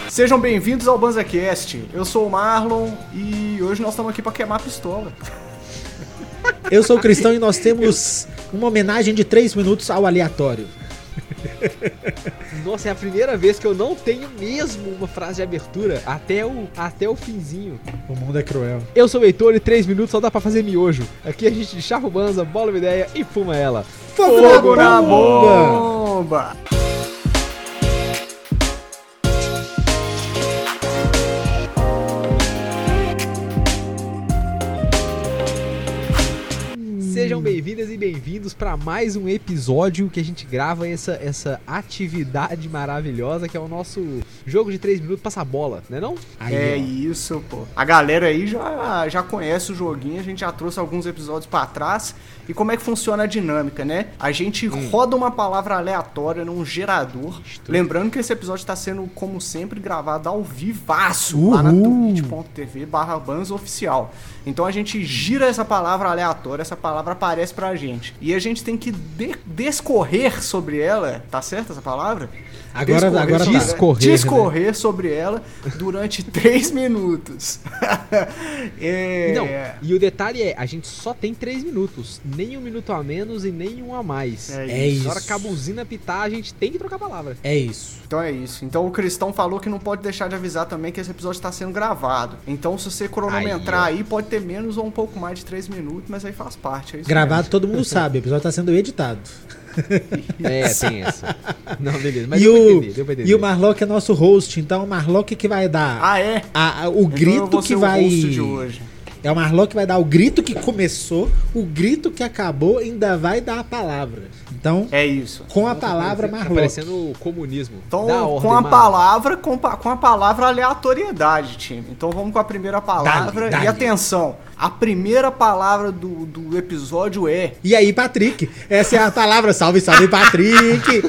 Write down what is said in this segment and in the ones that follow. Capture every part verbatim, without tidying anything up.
Sejam bem-vindos ao BanzaCast. Eu sou o Marlon e hoje nós estamos aqui para queimar a pistola. Eu sou o Cristão e nós temos uma homenagem de três minutos ao aleatório. Nossa, é a primeira vez que eu não tenho mesmo uma frase de abertura até o, até o finzinho. O mundo é cruel. Eu sou o Heitor e três minutos só dá pra fazer miojo. Aqui a gente chapa o banza, bola uma ideia e fuma ela. Fogo, Fogo na bomba! bomba! Sejam bem-vindas e bem-vindos para mais um episódio que a gente grava essa, essa atividade maravilhosa que é o nosso jogo de três minutos passa bola, né não? Aí, é ó. Isso, pô. A galera aí já, já conhece o joguinho, a gente já trouxe alguns episódios pra trás. E como é que funciona a dinâmica, né? A gente hum. roda uma palavra aleatória num gerador. Estou... Lembrando que esse episódio tá sendo, como sempre, gravado ao vivaço Uhul. lá na twitch ponto tv barra banza oficial. Então a gente gira essa palavra aleatória, essa palavra aparece pra gente. E a gente tem que de- descorrer sobre ela, tá certo essa palavra? Agora, discorrer, agora sobre, discorrer, discorrer né? sobre ela durante três minutos. é... Não, e o detalhe é, a gente só tem três minutos. Nem um minuto a menos e nem um a mais. É, é isso. Na hora que a buzina pitar, a gente tem que trocar a palavra. É isso. Então é isso. Então o Cristão falou que não pode deixar de avisar também que esse episódio está sendo gravado. Então se você cronometrar aí, aí, pode ter menos ou um pouco mais de três minutos, mas aí faz parte. É isso gravado mesmo. Todo mundo sabe, o episódio está sendo editado. É, tem essa. Não, beleza. Mas e deu o, pra entender, deu pra entender. E o Marlock é nosso host, então o Marlock que vai dar ah, é? a, a, o então grito que vai... O host de hoje. É o Marlock que vai dar o grito que começou, o grito que acabou, ainda vai dar a palavra. Então, é isso. Com a palavra Marlock. Tá parecendo o comunismo. Então, ordem, com a Marlock. palavra, com, com a palavra aleatoriedade, time. Então vamos com a primeira palavra. Dale, dale. E atenção, a primeira palavra do, do episódio é... E aí, Patrick? Essa é a palavra. Salve, salve, Patrick!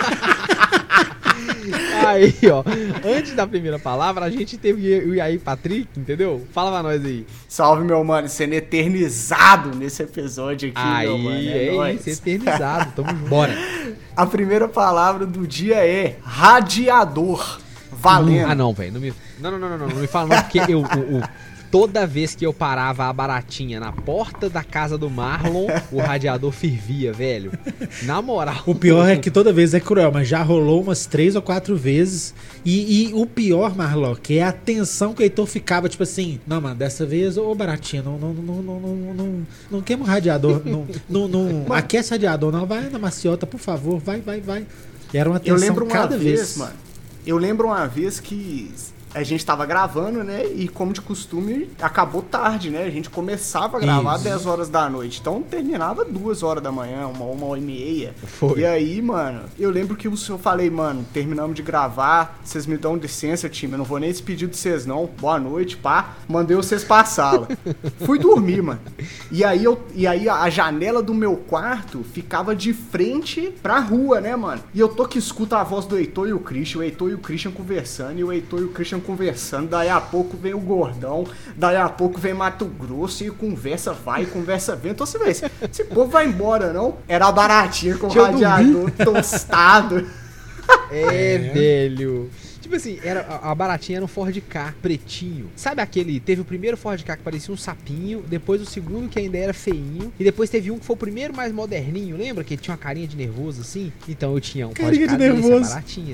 Aí, ó, antes da primeira palavra, a gente teve o E aí, Patrick, entendeu? Fala pra nós aí. Salve, meu mano, sendo eternizado nesse episódio aqui, aí, meu mano. É, é nóis. isso, eternizado, tamo junto. Bora. A primeira palavra do dia é radiador. Valendo. Ah, não, velho, não me... Não, não, não, não, não, não me fala não, porque eu... O, o... Toda vez que eu parava a baratinha na porta da casa do Marlon, o radiador fervia, velho. Na moral. O pior é que toda vez é cruel, mas já rolou umas três ou quatro vezes. E, e o pior, Marlon, que é a tensão que o Heitor ficava, tipo assim, não, mano, dessa vez, ô baratinha, não, não, não, não, não, não, não queima o radiador, não, não, não aquece o radiador, não, vai na maciota, por favor, vai, vai, vai. E era uma tensão eu lembro uma cada vez, vez. Mano, eu lembro uma vez que... A gente tava gravando, né? E como de costume, acabou tarde, né? A gente começava a gravar às dez horas da noite. Então terminava duas horas da manhã, uma, uma hora e meia. Foi. E aí, mano, eu lembro que eu falei, mano, terminamos de gravar. Vocês me dão licença, time. Eu não vou nem despedir de vocês, não. Boa noite, pá. Mandei vocês pra sala. Fui dormir, mano. E aí, eu, e aí a janela do meu quarto ficava de frente pra rua, né, mano? E eu tô que escuto a voz do Heitor e o Christian. O Heitor e o Christian conversando. E o Heitor e o Christian conversando, daí a pouco vem o Gordão, daí a pouco vem Mato Grosso e conversa vai, conversa vem. Então você vê, esse, esse povo vai embora, não? Era a baratinha com o radiador tostado. É, velho. Tipo assim, era, a baratinha era um Ford Ka pretinho. Sabe aquele? Teve o primeiro Ford Ka que parecia um sapinho, depois o segundo que ainda era feinho, e depois teve um que foi o primeiro mais moderninho, lembra? Que tinha uma carinha de nervoso assim? Então eu tinha um Ford Carinha Ka de nervoso. desse, a baratinha.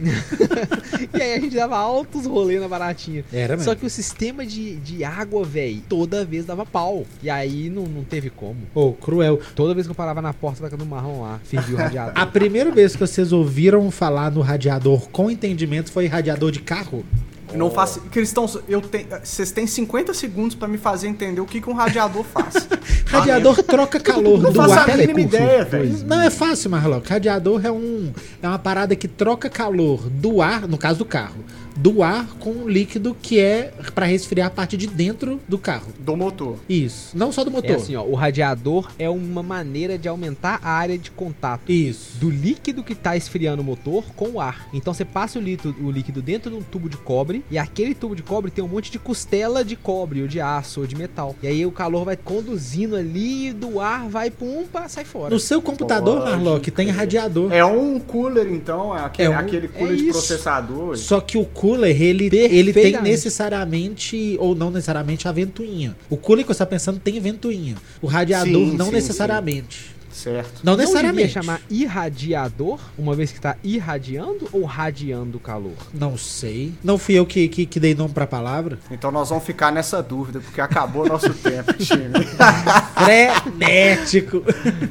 E aí a gente dava altos rolês na baratinha. Era mesmo. Só que o sistema de, de água, velho, toda vez dava pau. E aí não, não teve como. Ô, oh, cruel. Toda vez que eu parava na porta da casa do Marrom lá, fervia o radiador. A primeira vez que vocês ouviram falar no radiador com entendimento foi radiador de carro? Não faço. Cristão, eu tenho. Vocês têm cinquenta segundos pra me fazer entender o que, que um radiador faz. Radiador troca calor não do faço ar. a mínima ideia, velho. Não é fácil, Marlock. Radiador é, um, é uma parada que troca calor do ar, no caso do carro, do ar com um líquido que é pra resfriar a parte de dentro do carro. Do motor. Isso. Não só do motor. É assim, ó, o radiador é uma maneira de aumentar a área de contato. Isso. Do líquido que tá esfriando o motor com o ar. Então você passa o líquido, o líquido dentro de um tubo de cobre e aquele tubo de cobre tem um monte de costela de cobre ou de aço ou de metal. E aí o calor vai conduzindo ali, do ar vai pum, pá, sai fora. No seu computador, Marlock, tem radiador. É um cooler, então, é aquele, é um, aquele cooler é de isso. processador. Só que o cooler cooler, ele, ele tem Perfeitamente. necessariamente, ou não necessariamente, a ventoinha. O cooler que você tá pensando tem ventoinha. O radiador Sim, não sim, necessariamente. Certo. Não Não devia necessariamente. chamar irradiador, uma vez que tá irradiando ou radiando calor? Não sei. Não fui eu que, que, que dei nome pra palavra. Então nós vamos ficar nessa dúvida, porque acabou o nosso tempo, time. Frenético.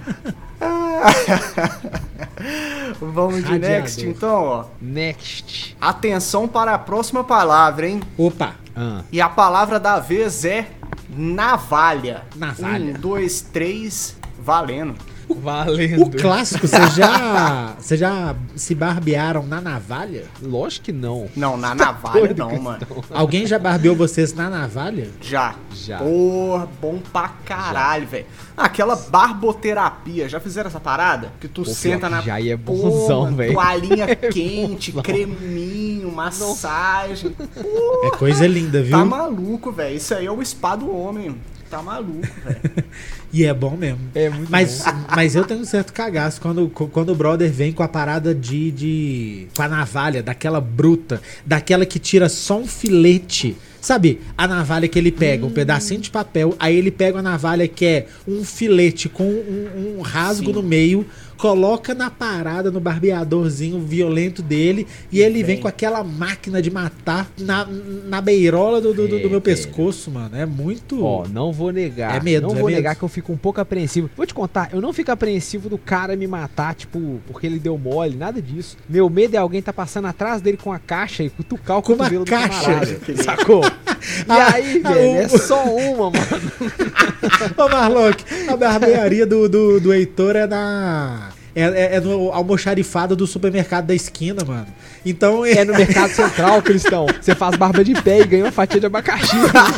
Vamos de Radiador. next, então, ó. Next. Atenção para a próxima palavra, hein? Opa. Ah. E a palavra da vez é navalha. Navalha. Um, dois, três, valendo. Valendo. O clássico, você já, você já se barbearam na navalha? Lógico que não. Não, na navalha doido, não, Cristão? mano. Alguém já barbeou vocês na navalha? Já. Já. Porra, bom pra caralho, velho. Aquela barboterapia, já fizeram essa parada? Que tu Pô, senta pior na que já é bonzão, porra, velho. toalhinha quente, creminho, massagem. É coisa linda, viu? Tá maluco, velho. Isso aí é o spa do homem. Tá maluco, velho. E é bom mesmo. É muito Mas, bom. mas eu tenho um certo cagaço quando, quando o brother vem com a parada de, de. com a navalha, daquela bruta, daquela que tira só um filete. Sabe, a navalha que ele pega, um pedacinho de papel, aí ele pega a navalha que é um filete com um, um rasgo Sim. no meio, coloca na parada, no barbeadorzinho violento dele, e ele vem Vem. com aquela máquina de matar na, na beirola do, do, do É, meu velho. pescoço, mano. É muito. Ó, não vou negar. É medo, Não é vou medo. negar que eu fico um pouco apreensivo. Vou te contar, eu não fico apreensivo do cara me matar, tipo, porque ele deu mole, nada disso. Meu medo é alguém tá passando atrás dele com a caixa e cutucar o Com uma cotovelo do caixa. camarada, sacou? E aí, Ah, velho, o- é só uma, mano. Ô, Marlock, a barbearia do, do, do Heitor é na. É, é, é no almoxarifado do supermercado da esquina, mano. Então. É no Mercado Central, Cristão. Você faz barba de pé e ganha uma fatia de abacaxi.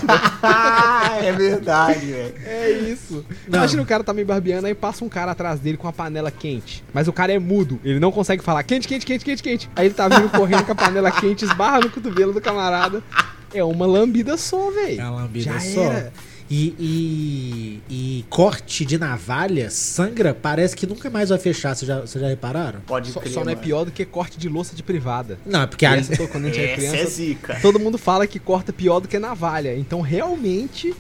é verdade, velho. É isso. Não. Imagina o cara tá me barbeando, aí passa um cara atrás dele com a panela quente. Mas o cara é mudo, ele não consegue falar quente, quente, quente, quente, quente. Aí ele tá vindo correndo com a panela quente, esbarra no cotovelo do camarada. É uma lambida só, velho. É uma lambida Já só. era. E, e, e corte de navalha, sangra, parece que nunca mais vai fechar. Vocês já, vocês já repararam? Pode Só, crer, só não é mano. pior do que corte de louça de privada. Não, é porque a, Essa, quando a gente é Essa é criança, zica. todo mundo fala que corta pior do que navalha. Então, realmente,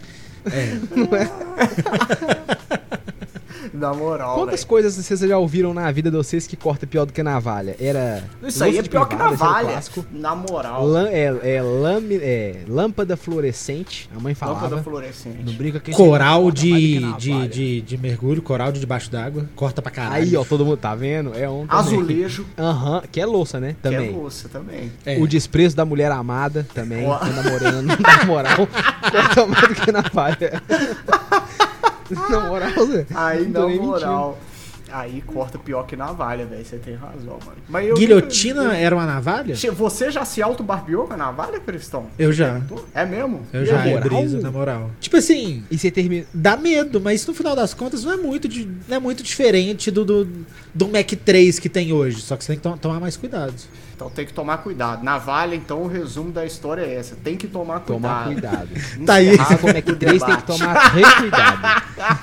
Na moral, quantas velho. coisas vocês já ouviram na vida de vocês que corta pior do que navalha? Era Isso aí louça é de pior que privada, esse era o navalha. clássico. Na moral. Lã- é, é, lame- é, lâmpada fluorescente, a mãe falava. Lâmpada Não fluorescente. brinca que coral corta mais do que de, navalha. de, de, de mergulho, coral de debaixo d'água, corta pra caralho. Aí, ó, todo mundo tá vendo? É um também. Azulejo, Aham, que é louça, né? que é Também. louça também. É. O desprezo da mulher amada também, Ó. tá namorando, não dá moral. Corta mais do que navalha. Na moral, Zé. Aí, não tô na nem moral. Aí corta pior que navalha, velho. Você tem razão, mano. Mas eu Guilhotina era uma navalha? Che- Você já se auto-barbeou com a navalha, Cristão? Eu já. É mesmo? Eu E já, aí? é moral? brisa, na moral. Tipo assim, E você termina. dá medo, mas no final das contas não é muito, de, não é muito diferente do, do, do Mac três que tem hoje. Só que você tem que to- tomar mais cuidado. Então tem que tomar cuidado. Navalha, então, o resumo da história é essa. Tem que tomar cuidado. Tomar cuidado. Tá aí. Encerrado Se for Mac o três, tem que debate. tomar re cuidado.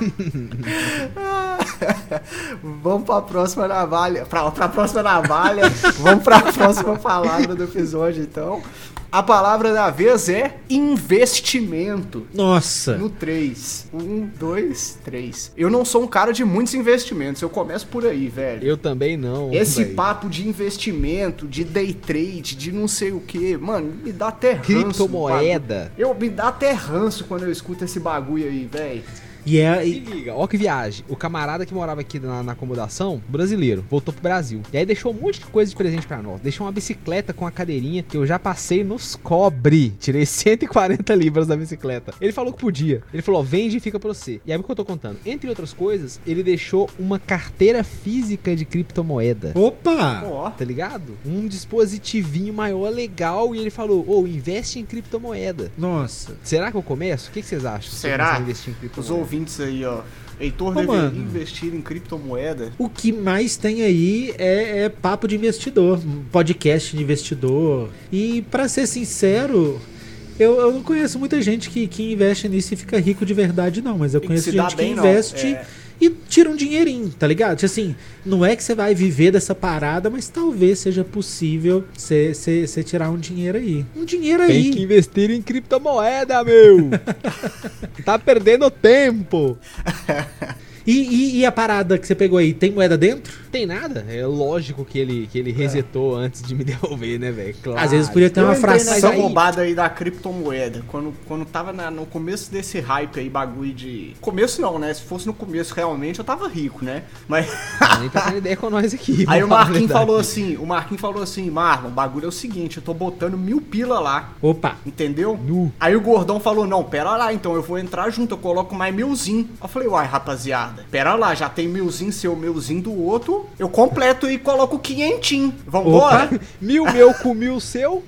Vamos pra próxima navalha. Pra, pra próxima navalha. Vamos pra próxima palavra do episódio, então. A palavra da vez é investimento. Nossa. No três. Um, dois, três. Eu não sou um cara de muitos investimentos. Eu começo por aí, velho. Eu também não. Esse véi. papo de investimento, de day trade, de não sei o que, mano, me dá até ranço. Criptomoeda. Eu me dá até ranço quando eu escuto esse bagulho aí, velho. E é. Se E, liga, ó que viagem. O camarada que morava aqui na, na acomodação, brasileiro, voltou pro Brasil. E aí deixou um monte de coisa de presente pra nós. Deixou uma bicicleta com a cadeirinha que eu já passei nos cobre. Tirei cento e quarenta libras da bicicleta. Ele falou que podia. Ele falou, ó, vende e fica pra você. E aí o que eu tô contando? Entre outras coisas, ele deixou uma carteira física de criptomoeda. opa! Ó, Tá ligado? Um dispositivinho maior legal. E ele falou, ô, investe em criptomoeda. Nossa. Será que eu começo? O que, que vocês acham? se eu Será? começar a investir em os criptomoeda? ouvintes aí, ó. Heitor Ô, deveria mano. investir em criptomoeda. O que mais tem aí é, é papo de investidor, podcast de investidor. E pra ser sincero, Eu, eu não conheço muita gente que, que investe nisso e fica rico de verdade, não. Mas eu E que conheço se dá gente que bem, não. investe É. e tira um dinheirinho, tá ligado? Tipo assim, não é que você vai viver dessa parada, mas talvez seja possível você você- você tirar um dinheiro aí. Um dinheiro aí. Tem que investir em criptomoeda, meu. Tá perdendo tempo. E, e- e a parada que você pegou aí, tem moeda dentro? Tem nada. É lógico que ele, que ele resetou antes de me devolver, né, velho? Claro. Às vezes podia ter Eu uma entrei fração. nessa aí- roubada aí da criptomoeda, quando, quando tava na- no começo desse hype aí, bagulho de... Começo não, né? Se fosse no começo realmente, eu tava rico, né? Mas... Ah, nem tá tendo ideia com nós aqui. Aí o vamos falar a Marquinhos verdade. falou assim, o Marquinhos falou assim, Marlon, o bagulho é o seguinte, eu tô botando mil pila lá, Opa. entendeu? Nu. Aí o gordão falou, não, pera lá, então eu vou entrar junto, eu coloco mais milzinho. Eu falei, uai, rapaziada, pera lá, já tem milzinho seu, milzinho do outro, eu completo e coloco quinhentinho. Vambora? Opa. Mil meu com mil seu.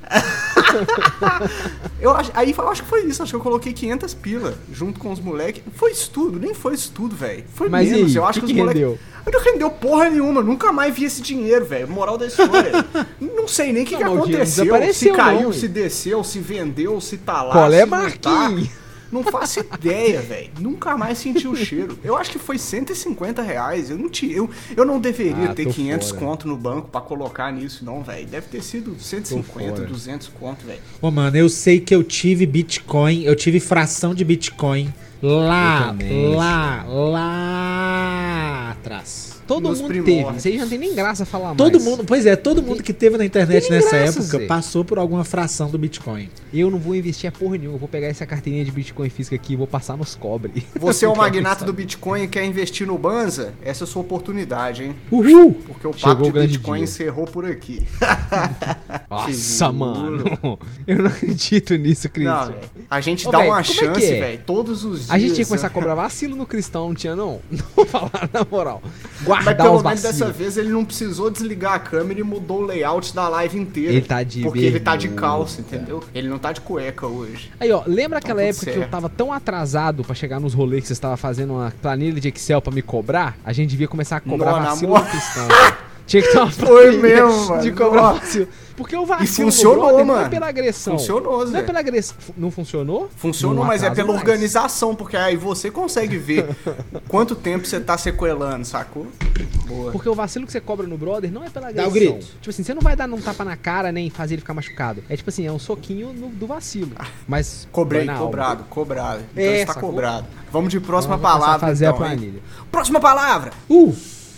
Eu, acho- aí eu acho que foi isso, acho que eu coloquei quinhentas pila junto com os moleques. Foi isso tudo, nem foi isso tudo, velho. Foi Mas e menos, aí, eu acho que que, que os moleques... rendeu? Não rendeu porra nenhuma, nunca mais vi esse dinheiro, velho. Moral da história. Não sei nem o que, Não, que mas o dinheiro aconteceu. Se desapareceu, caiu, não, se hein? desceu, se vendeu, se tá lá. Qual é, se não tá. Marquinhos? Não faço ideia, velho. Nunca mais senti o cheiro. Eu acho que foi cento e cinquenta reais. Eu não, tinha, eu, eu não deveria Ah, ter tô quinhentos fora. conto no banco pra colocar nisso, não, velho. Deve ter sido cento e cinquenta, fora. duzentos conto, velho. Ô, mano, eu sei que eu tive Bitcoin, eu tive fração de Bitcoin lá, Eu também. lá, lá atrás. Todo Nos mundo primórdios. teve. Isso aí já não tem nem graça falar Todo mais. mundo, pois é, todo mundo que teve na internet Tem nessa graça, época Zé. passou por alguma fração do Bitcoin. Eu não vou investir a porra nenhuma. Eu vou pegar essa carteirinha de Bitcoin física aqui e vou passar nos cobre. Você é o Não quero magnata saber. do Bitcoin e quer investir no Banza? Essa é a sua oportunidade, hein? Uhul! Porque o Chegou papo o de grande Bitcoin dia. encerrou por aqui. Nossa, Seguro. mano. Eu não acredito nisso, Não, Cristian. velho. A gente Ô, dá véi, uma como é que chance, é? velho, todos os dias. A gente tinha que começar a né? cobrar vacilo no cristão, não tinha não? Não vou falar na moral. Mas Guardar pelo os menos vacilos. dessa vez ele não precisou desligar a câmera e mudou o layout da live inteira. Ele tá de Porque ele tá de bermuda. calça, entendeu? Ele não tá de cueca hoje. Aí, ó, lembra aquela tudo época que eu certo. tava tão atrasado pra chegar nos rolês que você estava fazendo uma planilha de Excel pra me cobrar? A gente devia começar a cobrar Não, na vacilo moral. no cristão. Tinha que ter uma Foi planilha mesmo, mano. de cobrar Nossa. vacilo. Porque o vacilo E no funcionou, brother não é mano. pela agressão. Funcionou, Não é Zé. pela agressão. Fu- Não funcionou? Funcionou, Não mas é atrasa pela mais. organização, porque aí você consegue ver quanto tempo você tá sequelando, sacou? Boa. Porque o vacilo que você cobra no brother não é pela agressão. Dá o grito. Tipo assim, você não vai dar um tapa na cara nem fazer ele ficar machucado. É tipo assim, é um soquinho no- do vacilo. Mas Cobrei, dói na alma. cobrado, cobrado. Então É, está sacou? cobrado. Vamos de próxima Então, vamos palavra, começar a fazer então, a hein? planilha. Próxima palavra! Uh!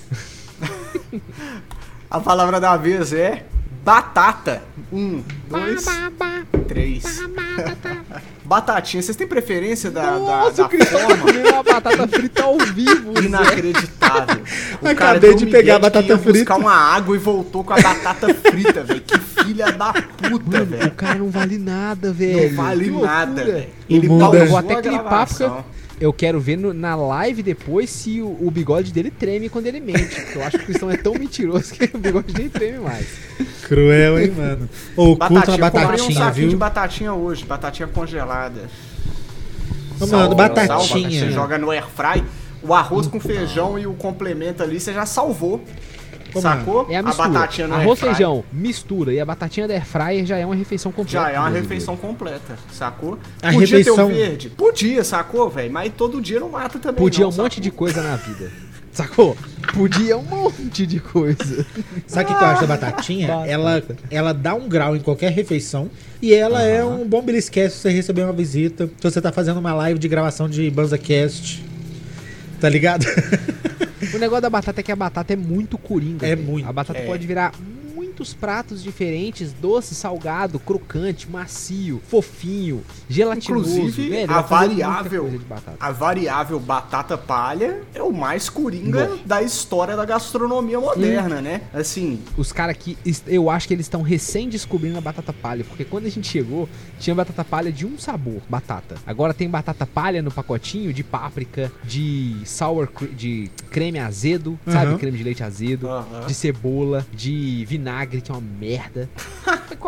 A palavra da vez é batata. Um, dois, três. Batatinha. Vocês têm preferência da, da, Nossa, da o Cristian tá forma? comendo uma batata frita ao vivo. Zé. Inacreditável. O Acabei cara deu de um pegar migué a batata que ia buscar frita. uma água e voltou com a batata frita, velho. Que filha da puta, O velho. cara não vale nada, velho. Não vale Que loucura. nada, velho. O Ele mundo pausou é- Eu vou a até clipar, gravação. porque eu quero ver no- na live depois se o, o bigode dele treme quando ele mente. Porque eu acho que o Cristão é tão mentiroso que o bigode nem treme mais. Cruel, hein, mano? Ô, curta uma Batatinha, eu comprei um batatinha, saquinho de viu? batatinha hoje, batatinha congelada. Ô, Sal, mano, sal, batatinha. Você joga no airfry, o arroz com feijão e o complemento ali, você já salvou. Ô, Sacou? É a mistura. batatinha no Arroz, airfry feijão, mistura. E a batatinha da airfryer já é uma refeição completa. Já é uma do refeição brasileiro. completa, sacou? A Podia refeição- ter o verde? Podia, sacou, velho? Mas todo dia não mata também Podia não, um monte sacou? de coisa na vida. Sacou? Podia um monte de coisa. Sabe o que que eu acho da batatinha? Batata. Ela, ela dá um grau em qualquer refeição e ela é um bom belisquete se você receber uma visita. Se você tá fazendo uma live de gravação de BanzaCast. Tá ligado? O negócio da batata é que a batata é muito coringa. É velho. muito. A batata É. pode virar muitos pratos diferentes, doce, salgado, crocante, macio, fofinho, gelatinoso. Inclusive, velho, a dá pra fazer muita variável, coisa de batata. a variável batata palha é o mais coringa Nossa. da história da gastronomia moderna, né? Assim, Os caras que. est- Eu acho que eles estão recém descobrindo a batata palha. Porque quando a gente chegou, tinha batata palha de um sabor, batata. Agora tem batata palha no pacotinho de páprica, de sour cre- de creme azedo, sabe? Uhum. Creme de leite azedo, Aham. de cebola, de vinagre, que é uma merda. Qual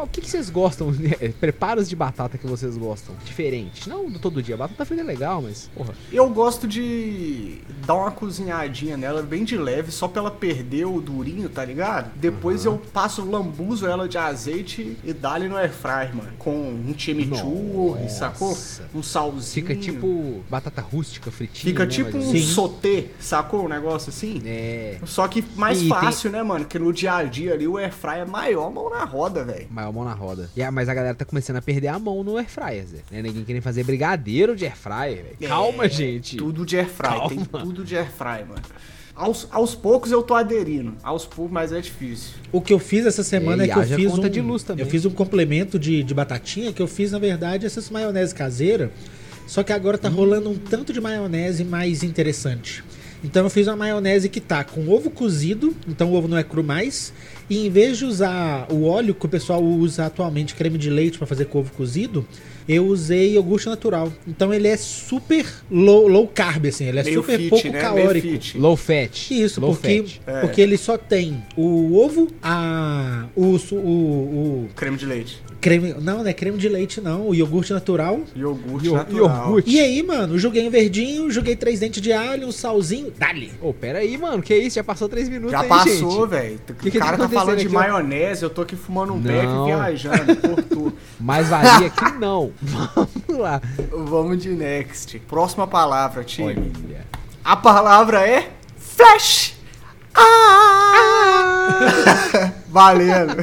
qual, que, que vocês gostam? Preparos de batata que vocês gostam? Diferente. Não do todo dia. A batata frita é legal, mas, porra. Eu gosto de dar uma cozinhadinha nela bem de leve, só pra ela perder o durinho, tá ligado? Depois uhum. eu passo, lambuzo ela de azeite e dá-lhe no airfryer, mano. Com um chimichurri, sacou? Um salzinho. Fica tipo batata rústica fritinha. Fica né, tipo um Sim. sauté, sacou? Um negócio assim. É. Só que mais e fácil, tem... né, mano? Que no dia a dia ali o airfryer é maior mão na roda, velho. Maior mão na roda. E a, mas a galera tá começando a perder a mão no airfryer, Zé. Né? Ninguém querendo fazer brigadeiro de airfryer, velho. É, Calma, gente. Tudo de airfryer. Calma. Tem tudo de airfryer, mano. Aos, aos poucos eu tô aderindo. Aos poucos, mas é difícil. O que eu fiz essa semana É, é, que eu haja fiz conta um, de luz também. eu fiz um complemento de, de batatinha, que eu fiz, na verdade, essas maionese caseira. Só que agora tá Hum. rolando um tanto de maionese mais interessante. Então eu fiz uma maionese que tá com ovo cozido, então o ovo não é cru mais. E em vez de usar o óleo que o pessoal usa atualmente, creme de leite para fazer com ovo cozido, eu usei iogurte natural. Então ele é super low, low carb, assim, ele é Meio super fit, pouco né? calórico. Meio fit. Low fat. Isso, Low porque, fat. É. porque ele só tem o ovo, a, o, o, o Creme de leite. creme, não, não é creme de leite não, o iogurte natural. Iogurte Io- natural. iogurte. E aí, mano, joguei um verdinho, joguei três dentes de alho, um salzinho, dali. Ô, pera aí, mano. Que isso? Já passou três minutos Já aí, passou, gente. velho. O Que que cara tá tá falando de acontecendo aqui, ó? maionese, eu tô aqui fumando um Não. beck e viajando por tudo. Mas valia que não. Vamos lá. Vamos de next. Próxima palavra, time. Olha. A palavra é flash. Ah! Valendo.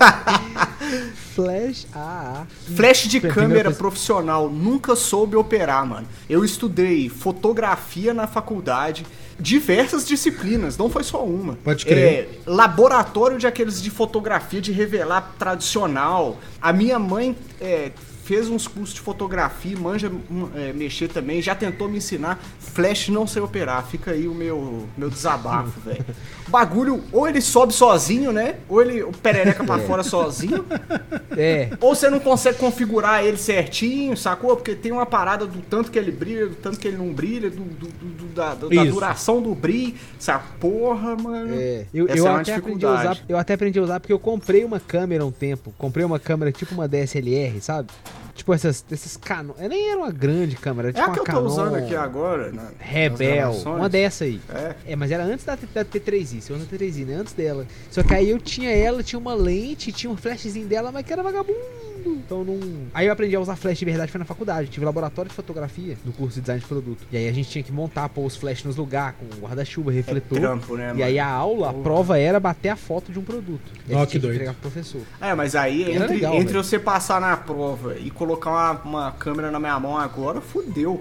Flash. Ah, ah. Flash de Primeira câmera coisa- profissional. Nunca soube operar, mano. Eu estudei fotografia na faculdade. Diversas disciplinas, não foi só uma. Pode crer. É, laboratório de aqueles de fotografia de revelar tradicional. A minha mãe é, fez uns cursos de fotografia, manja hum, é, mexer também, já tentou me ensinar. Flash não sei operar, fica aí o meu, meu desabafo, velho. O bagulho, ou ele sobe sozinho, né? Ou ele o perereca pra fora sozinho. É. Ou você não consegue configurar ele certinho, sacou? Porque tem uma parada do tanto que ele brilha, do tanto que ele não brilha, do, do- do- da, do- da Isso. duração do brilho. Essa porra, mano. É, eu, Essa eu é uma até aprendi a usar, dificuldade. eu até aprendi a usar porque eu comprei uma câmera um tempo. Comprei uma câmera tipo uma D S L R, sabe? Tipo essas, esses Canon. É, nem era uma grande câmera, era É tipo a que uma eu tô Canon usando aqui agora. na- nas Rebel, gravações. uma dessa aí. É. É, mas era antes da, da T três i, você usa a T três i, né? Antes dela. Só que aí eu tinha ela, tinha uma lente, tinha um flashzinho dela, mas que era vagabundo. Então não. Aí eu aprendi a usar flash de verdade, foi na faculdade. Tive laboratório de fotografia no curso de design de produto. E aí a gente tinha que montar, pôr os flash nos lugares, com guarda-chuva, refletor. É trampo, né, E mano? aí a aula, a prova era bater a foto de um produto. E aí Ó, você que tinha doido. entregar pro professor. É, mas aí Era entre, legal, entre velho. você passar na prova e colocar uma, uma câmera na minha mão agora, fudeu.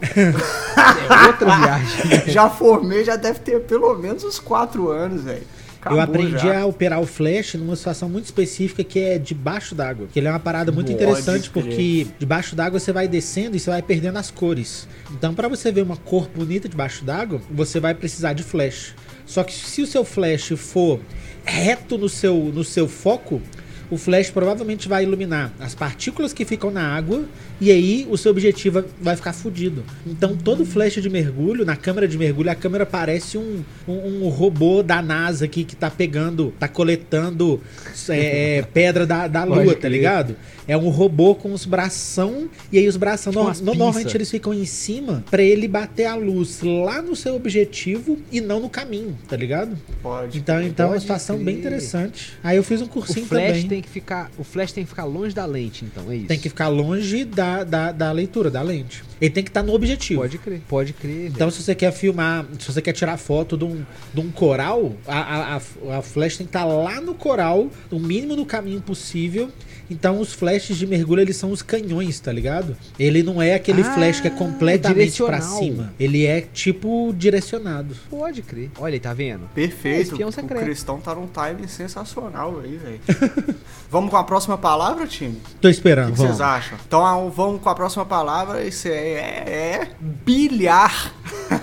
É outra viagem. Já formei, já deve ter pelo menos uns quatro anos, velho. Eu aprendi já. a operar o flash numa situação muito específica que é debaixo d'água. Que ele é uma parada muito Pode interessante crer. porque debaixo d'água você vai descendo e você vai perdendo as cores. Então, para você ver uma cor bonita debaixo d'água, você vai precisar de flash. Só que se o seu flash for reto no seu, no seu foco, o flash provavelmente vai iluminar as partículas que ficam na água e aí o seu objetivo vai ficar fudido. Então todo flash de mergulho, na câmera de mergulho, a câmera parece um, um, um robô da NASA aqui que tá pegando, tá coletando é, pedra da, da Pode lua, tá crer. ligado? É um robô com os bração e aí os bração, Tipo no- umas normalmente pinças. eles ficam em cima pra ele bater a luz lá no seu objetivo e não no caminho, tá ligado? Pode. Então, então é uma Pode situação crer. bem interessante. Aí eu fiz um O cursinho flash também. tem que ficar. O flash tem que ficar longe da lente, então, é isso. Tem que ficar longe da, da, da leitura, da lente. Ele tem que estar no objetivo. Pode crer. Pode crer. Então, velho. se você quer filmar, se você quer tirar foto de um, de um coral, a, a, a, a flash tem que estar lá no coral, no mínimo do caminho possível. Então, os flashes de mergulho, eles são os canhões, tá ligado? Ele não é aquele Ah, flash que é completamente pra direcional. cima. Ele é, tipo, direcionado. Pode crer. Olha aí, tá vendo? Perfeito. Espião O secreto. Cristão tá num timing sensacional aí, velho. Vamos com a próxima palavra, time? Tô O esperando. que vocês vamos. acham? Então ah, vamos com a próxima palavra. Isso é, é, é bilhar.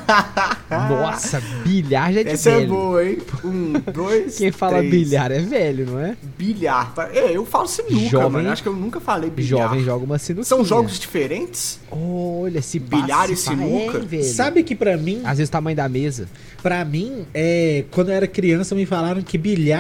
Nossa, bilhar já é de Essa velho. é boa, hein? Um, dois, Quem fala três. bilhar é velho, não é? Bilhar. É, eu falo sinuca, Jovem- mano. Acho que eu nunca falei bilhar. Jovem joga uma sinuquinha. São jogos diferentes? Olha, se Bilhar passa, e se pá, sinuca? é, velho. Sabe que pra mim, Às vezes o tamanho da mesa. pra mim, é, quando eu era criança, me falaram que bilhar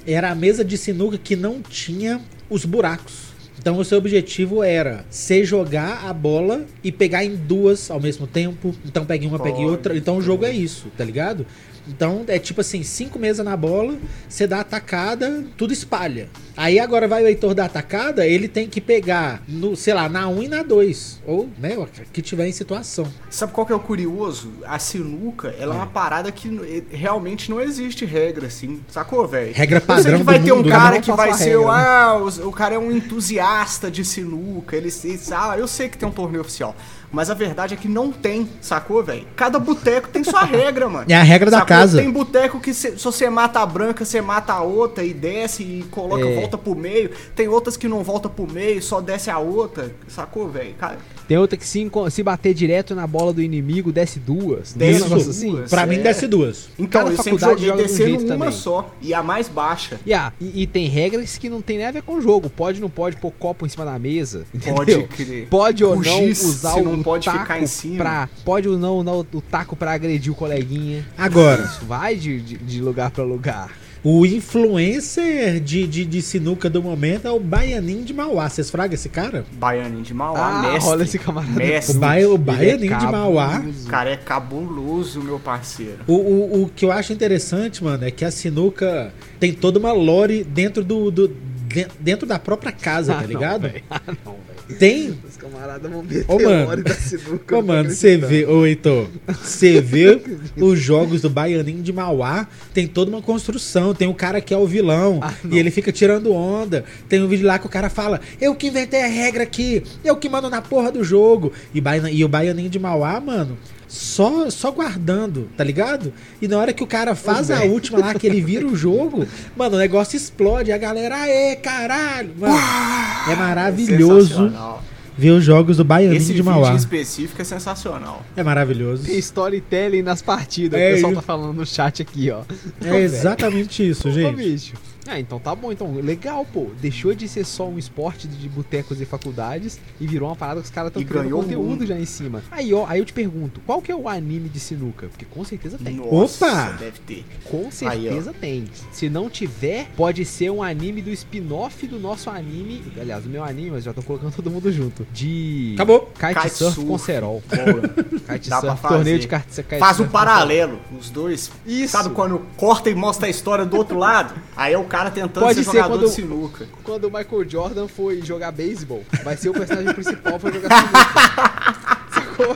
era a mesa de sinuca que não tinha os buracos. Então o seu objetivo era você jogar a bola e pegar em duas ao mesmo tempo. Então pegue uma, pegue outra. Então o jogo é isso, tá ligado? Então é tipo assim, cinco mesas na bola, você dá a atacada, tudo espalha. Aí agora vai o Heitor da atacada, ele tem que pegar, no, sei lá, na um e na dois. Ou, né, que tiver em situação. Sabe qual que é o curioso? A sinuca, ela é, é uma parada que realmente não existe regra, assim. Sacou, velho? Regra padrão. Eu sei que vai do ter um mundo, cara né? que vai ser, regra, ah, o, o cara é um entusiasta de sinuca. Ele, ele ah, eu sei que tem um torneio oficial. Mas a verdade é que não tem, sacou, velho? Cada boteco tem sua regra, mano. É a regra sacou? Da casa. Tem boteco que se, se você mata a branca, você mata a outra e desce e coloca, é. volta pro meio. Tem outras que não volta pro meio, só desce a outra, sacou, velho? Tem outra que se, se bater direto na bola do inimigo, desce duas. Desce duas, assim? Pra é. mim, desce duas. Então, Cada eu sempre joguei descendo uma também. Só, e a mais baixa. Yeah, e, e tem regras que não tem nada a ver com o jogo. Pode ou não pode pôr copo em cima da mesa, entendeu? Pode crer. Pode ou não usar o não pode taco ficar em cima. Pra, pode ou não usar o taco pra agredir o coleguinha. Agora. Isso vai de, de, de lugar pra lugar. O influencer de, de, de sinuca do momento é o Baianinho de Mauá. Vocês fragam esse cara? Baianinho de Mauá, ah, mestre. Olha esse camarada. Mestre. O, Baia, o Baianinho é de Mauá. O cara é cabuloso, meu parceiro. O, o, o que eu acho interessante, mano, é que a sinuca tem toda uma lore dentro do... do dentro da própria casa, ah, tá ligado? Não, ah, não, velho. Tem. Os camaradas vão meter ô, mano, lore da sinuca. Ô, mano, você vê, ô, Heitor, você vê os jogos do Baianinho de Mauá, tem toda uma construção. Tem o cara que é o vilão ah, e ele fica tirando onda. Tem um vídeo lá que o cara fala: eu que inventei a regra aqui, eu que mando na porra do jogo. E, Baian, e o Baianinho de Mauá, mano, Só, só guardando, tá ligado? E na hora que o cara faz a última lá, que ele vira o jogo, mano, o negócio explode. A galera, aê, caralho. Mano, é maravilhoso ver os jogos do Baianinho Esse de Mauá. Esse vídeo específico é sensacional. É maravilhoso. Tem storytelling nas partidas. É, o pessoal eu... tá falando no chat aqui, ó. É exatamente isso, Pô, gente. Bicho. Ah, então tá bom, então legal, pô. Deixou de ser só um esporte de botecos e faculdades e virou uma parada que os caras estão criando conteúdo um. já em cima. Aí, ó, aí eu te pergunto, qual que é o anime de sinuca? Porque com certeza tem. Nossa, Opa! Deve ter. Com certeza aí, tem. Se não tiver, pode ser um anime do spin-off do nosso anime. Aliás, do meu anime, mas já tô colocando todo mundo junto. De... Acabou. Kitesurf com Serol. Kitesurf, torneio de kitesurf. Faz um paralelo, os dois. Isso. Sabe quando corta e mostra a história do outro lado? Aí é o cara tentando Pode ser, ser jogador quando, de sinuca. Quando o Michael Jordan foi jogar beisebol, vai ser o personagem principal foi jogar sinuca. Sacou?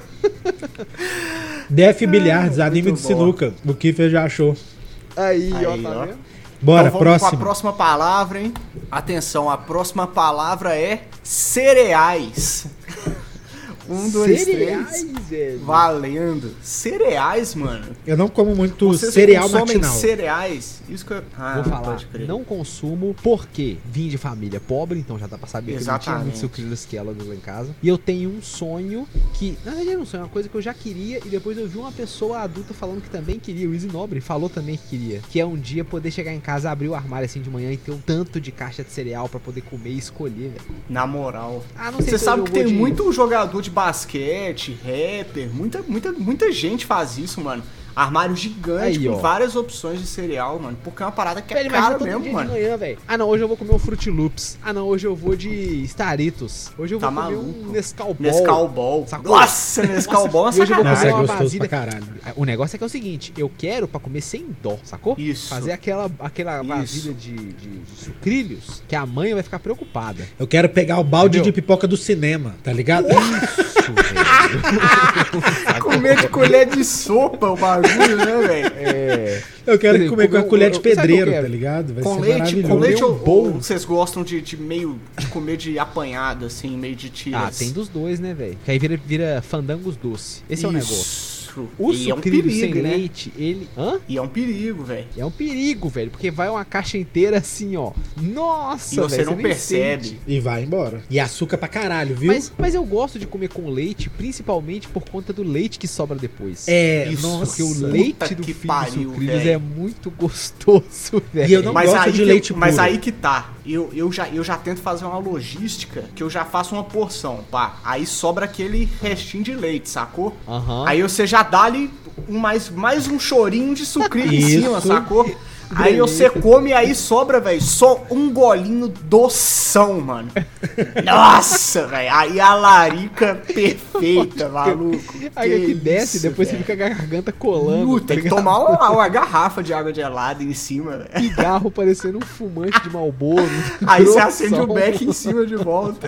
Def Billiards, ah, anime de bom. sinuca. O Kiffer já achou. Aí, Aí ó, tá ó. vendo? Bora, então, vamos próximo. pra próxima palavra, hein? Atenção, a próxima palavra é cereais. Um, dois, cereais, três. Velho. Valendo. Cereais, mano. Eu não como muito Vocês cereal consomem matinal. cereais? Isso que eu... Ah, Vou falar, não consumo porque vim de família pobre, então já dá pra saber Exatamente. que eu não tinha muitos sucrilhos Kellogg's lá em casa. E eu tenho um sonho que, na verdade não sonho, é uma coisa que eu já queria e depois eu vi uma pessoa adulta falando que também queria, o Easy Nobre falou também que queria, que é um dia poder chegar em casa, abrir o armário assim de manhã e ter um tanto de caixa de cereal pra poder comer e escolher, velho. Na moral. Ah, não sei Você se sabe que tem de... muito jogador de basquete, rapper, muita, muita, muita gente faz isso, mano. Armário gigante Aí, com ó. várias opções de cereal, mano. Porque é uma parada que é Velho, cara todo mesmo, dia mano. De manhã, velho. Ah, não, hoje eu vou comer um Fruit Loops. Ah, não, hoje eu vou de Staritos. Hoje eu Tá vou comer maluco. um Nescau Ball. Nescau Ball. Sacou? Nossa, Nescau Ball é E hoje eu vou Nossa, comer é uma gostoso vasilha. pra caralho. O negócio é que é o seguinte, eu quero pra comer sem dó, sacou? Isso. Fazer aquela, aquela Isso. vasilha de, de, de sucrilhos que a mãe vai ficar preocupada. Eu quero pegar o balde Entendeu? de pipoca do cinema, tá ligado? Isso, velho. Comer de colher de sopa o bagulho, né, velho? É... Eu quero Quer dizer, comer com a comer- colher de eu- sabe o que eu pedreiro, quero? tá ligado? Vai Com ser leite, maravilhoso. com leite um ou, bom. ou vocês gostam de, de meio de comer de apanhado, assim, meio de tiras? Ah, tem dos dois, né, velho? Que aí vira, vira fandangos doce. Esse é o negócio. Isso. O E é um sucrilho perigo, sem né? leite, ele... Hã? E é um perigo, velho. É um perigo, velho, porque vai uma caixa inteira assim, ó. Nossa, E você velho, não nem percebe. sente. E vai embora. E açúcar pra caralho, viu? Mas, mas eu gosto de comer com leite, principalmente por conta do leite que sobra depois. É, Isso, nossa. Porque o Puta leite do que filho pariu, dos sucrilhos velho. é muito gostoso, velho. E eu não Mas gosto aí, de que- leite mas puro. aí que tá. Eu, eu, já, eu já tento fazer uma logística que eu já faço uma porção, pá. Aí sobra aquele restinho de leite, sacou? Aham. Aí você já dá ali um mais, mais um chorinho de sucrilho em Isso. cima, sacou? Aí você come e aí sobra, velho, só um golinho doção, mano. Nossa, velho. Aí a larica perfeita, maluco. Aí que que desce, isso, depois véio. você fica com a garganta colando. Uh, tem tá que ligado? tomar uma, uma garrafa de água gelada em cima, velho. Cigarro parecendo um fumante de Marlboro. Aí você acende o grossão. beck em cima de volta.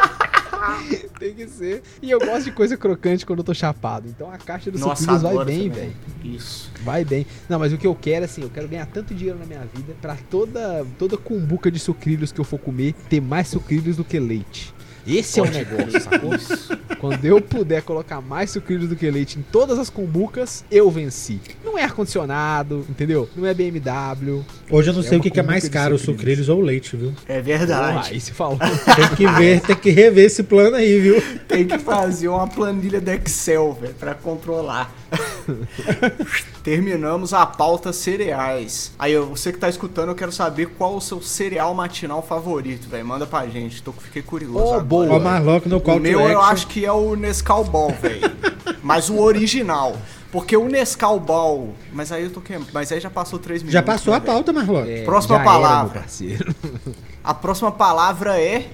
Tem que ser. E eu gosto de coisa crocante quando eu tô chapado. Então a caixa do Nossa, sucrilhos vai adoro bem, também. velho. Isso. Vai bem. Não, mas o que eu quero, assim, eu quero ganhar tanto dinheiro na minha vida pra toda, toda cumbuca de sucrilhos que eu for comer ter mais sucrilhos do que leite. Esse é o negócio, sacou? Quando eu puder colocar mais sucrilhos do que leite em todas as cumbucas, eu venci. Não é ar-condicionado, entendeu? Não é B M W. Hoje eu não É sei o uma que, que é mais cumbuca de caro, os sucrilhos. sucrilhos ou o leite, viu? É Porra, verdade. aí se falou. Tem que ver, tem que rever esse plano aí, viu? Tem que fazer uma planilha do Excel, velho, pra controlar. Terminamos a pauta cereais. Aí, eu- você que tá escutando, eu quero saber qual o seu cereal matinal favorito, velho. Manda pra gente, tô, fiquei curioso Oh, agora. boa. Ó, o Marlock no call O to meu eu action. acho que é o Nescau Ball, velho. Mas o original. Porque o Nescau Ball... Mas aí eu tô queimando. Mas aí já passou três minutos. Já passou né, a velho? pauta, Marlock. É, Próxima já era, palavra. meu parceiro. A próxima palavra é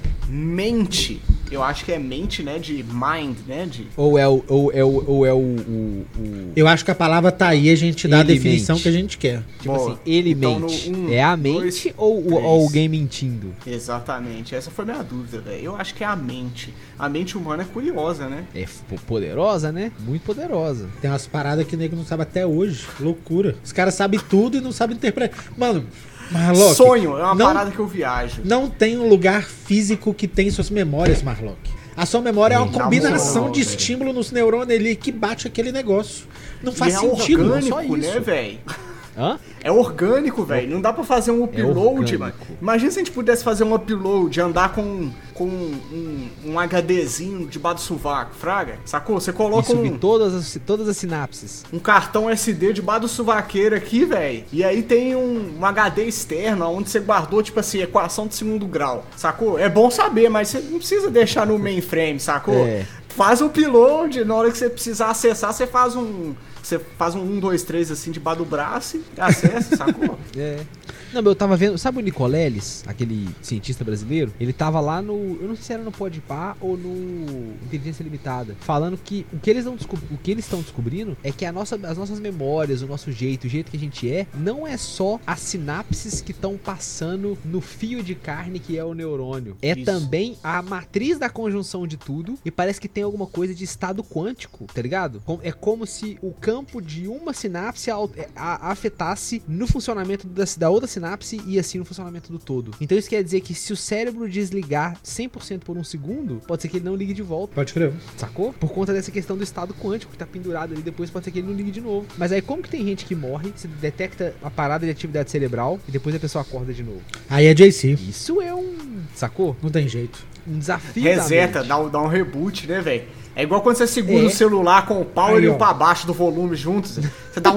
mente. Eu acho que é mente, né? De mind, né? De... Ou é o. Ou é o. Ou é o, o, o- Eu acho que a palavra tá aí, a gente dá a Ele definição mente. que a gente quer. Tipo Boa. assim, ele Então, mente. no um, é a dois, mente ou, o- três. ou alguém mentindo? Exatamente. Essa foi minha dúvida, velho. Eu acho que é a mente. A mente humana é curiosa, né? É f- poderosa, né? Muito poderosa. Tem umas paradas que o nego não sabe até hoje. Loucura. Os caras sabem tudo e não sabem interpretar. Mano, Marlock. Sonho, é uma não, parada que eu viajo. Não tem um lugar físico que tem suas memórias, Marlock. A sua memória é uma Não, combinação não, de velho. estímulo nos neurônios ali que bate aquele negócio. Não faz e é sentido. orgânico, só isso. né, velho? Hã? É orgânico, velho. Não dá pra fazer um upload, orgânico. mano. Imagina se a gente pudesse fazer um upload, andar com, com um, um HDzinho debaixo do sovaco, fraga. Sacou? Você E coloca subir um, todas as, todas as sinapses. um cartão S D debaixo do sovaqueiro aqui, velho. E aí tem um, um H D externo, onde você guardou, tipo assim, equação de segundo grau. Sacou? É bom saber, mas você não precisa deixar no mainframe, sacou? É. Faz o upload, na hora que você precisar acessar, você faz um... Você faz um um, dois, três assim debaixo do braço e acessa, sacou? É. Não, mas eu tava vendo, sabe o Nicoleles, aquele cientista brasileiro? Ele tava lá no, eu não sei se era no Podpah ou no Inteligência Limitada, falando que o que eles não descob- o que eles estão descobrindo é que a nossa, as nossas memórias, o nosso jeito, o jeito que a gente é, não é só as sinapses que estão passando no fio de carne que é o neurônio. É Isso. também a matriz da conjunção de tudo e parece que tem alguma coisa de estado quântico, tá ligado? Com- É como se o campo de uma sinapse al- a- afetasse no funcionamento da, da outra sinapse e assim no funcionamento do todo. Então isso quer dizer que se o cérebro desligar cem por cento por um segundo, pode ser que ele não ligue de volta, Pode crer. sacou? Por conta dessa questão do estado quântico que tá pendurado ali, depois pode ser que ele não ligue de novo. Mas aí como que tem gente que morre, se detecta a parada de atividade cerebral e depois a pessoa acorda de novo? Aí é J C. Isso é um, sacou? Não tem jeito. Um desafio Reseta, da mente. dá um, dá um reboot, né, velho? É igual quando você segura É. o celular com o power Aí, e ó. o pra baixo do volume juntos. Você dá um...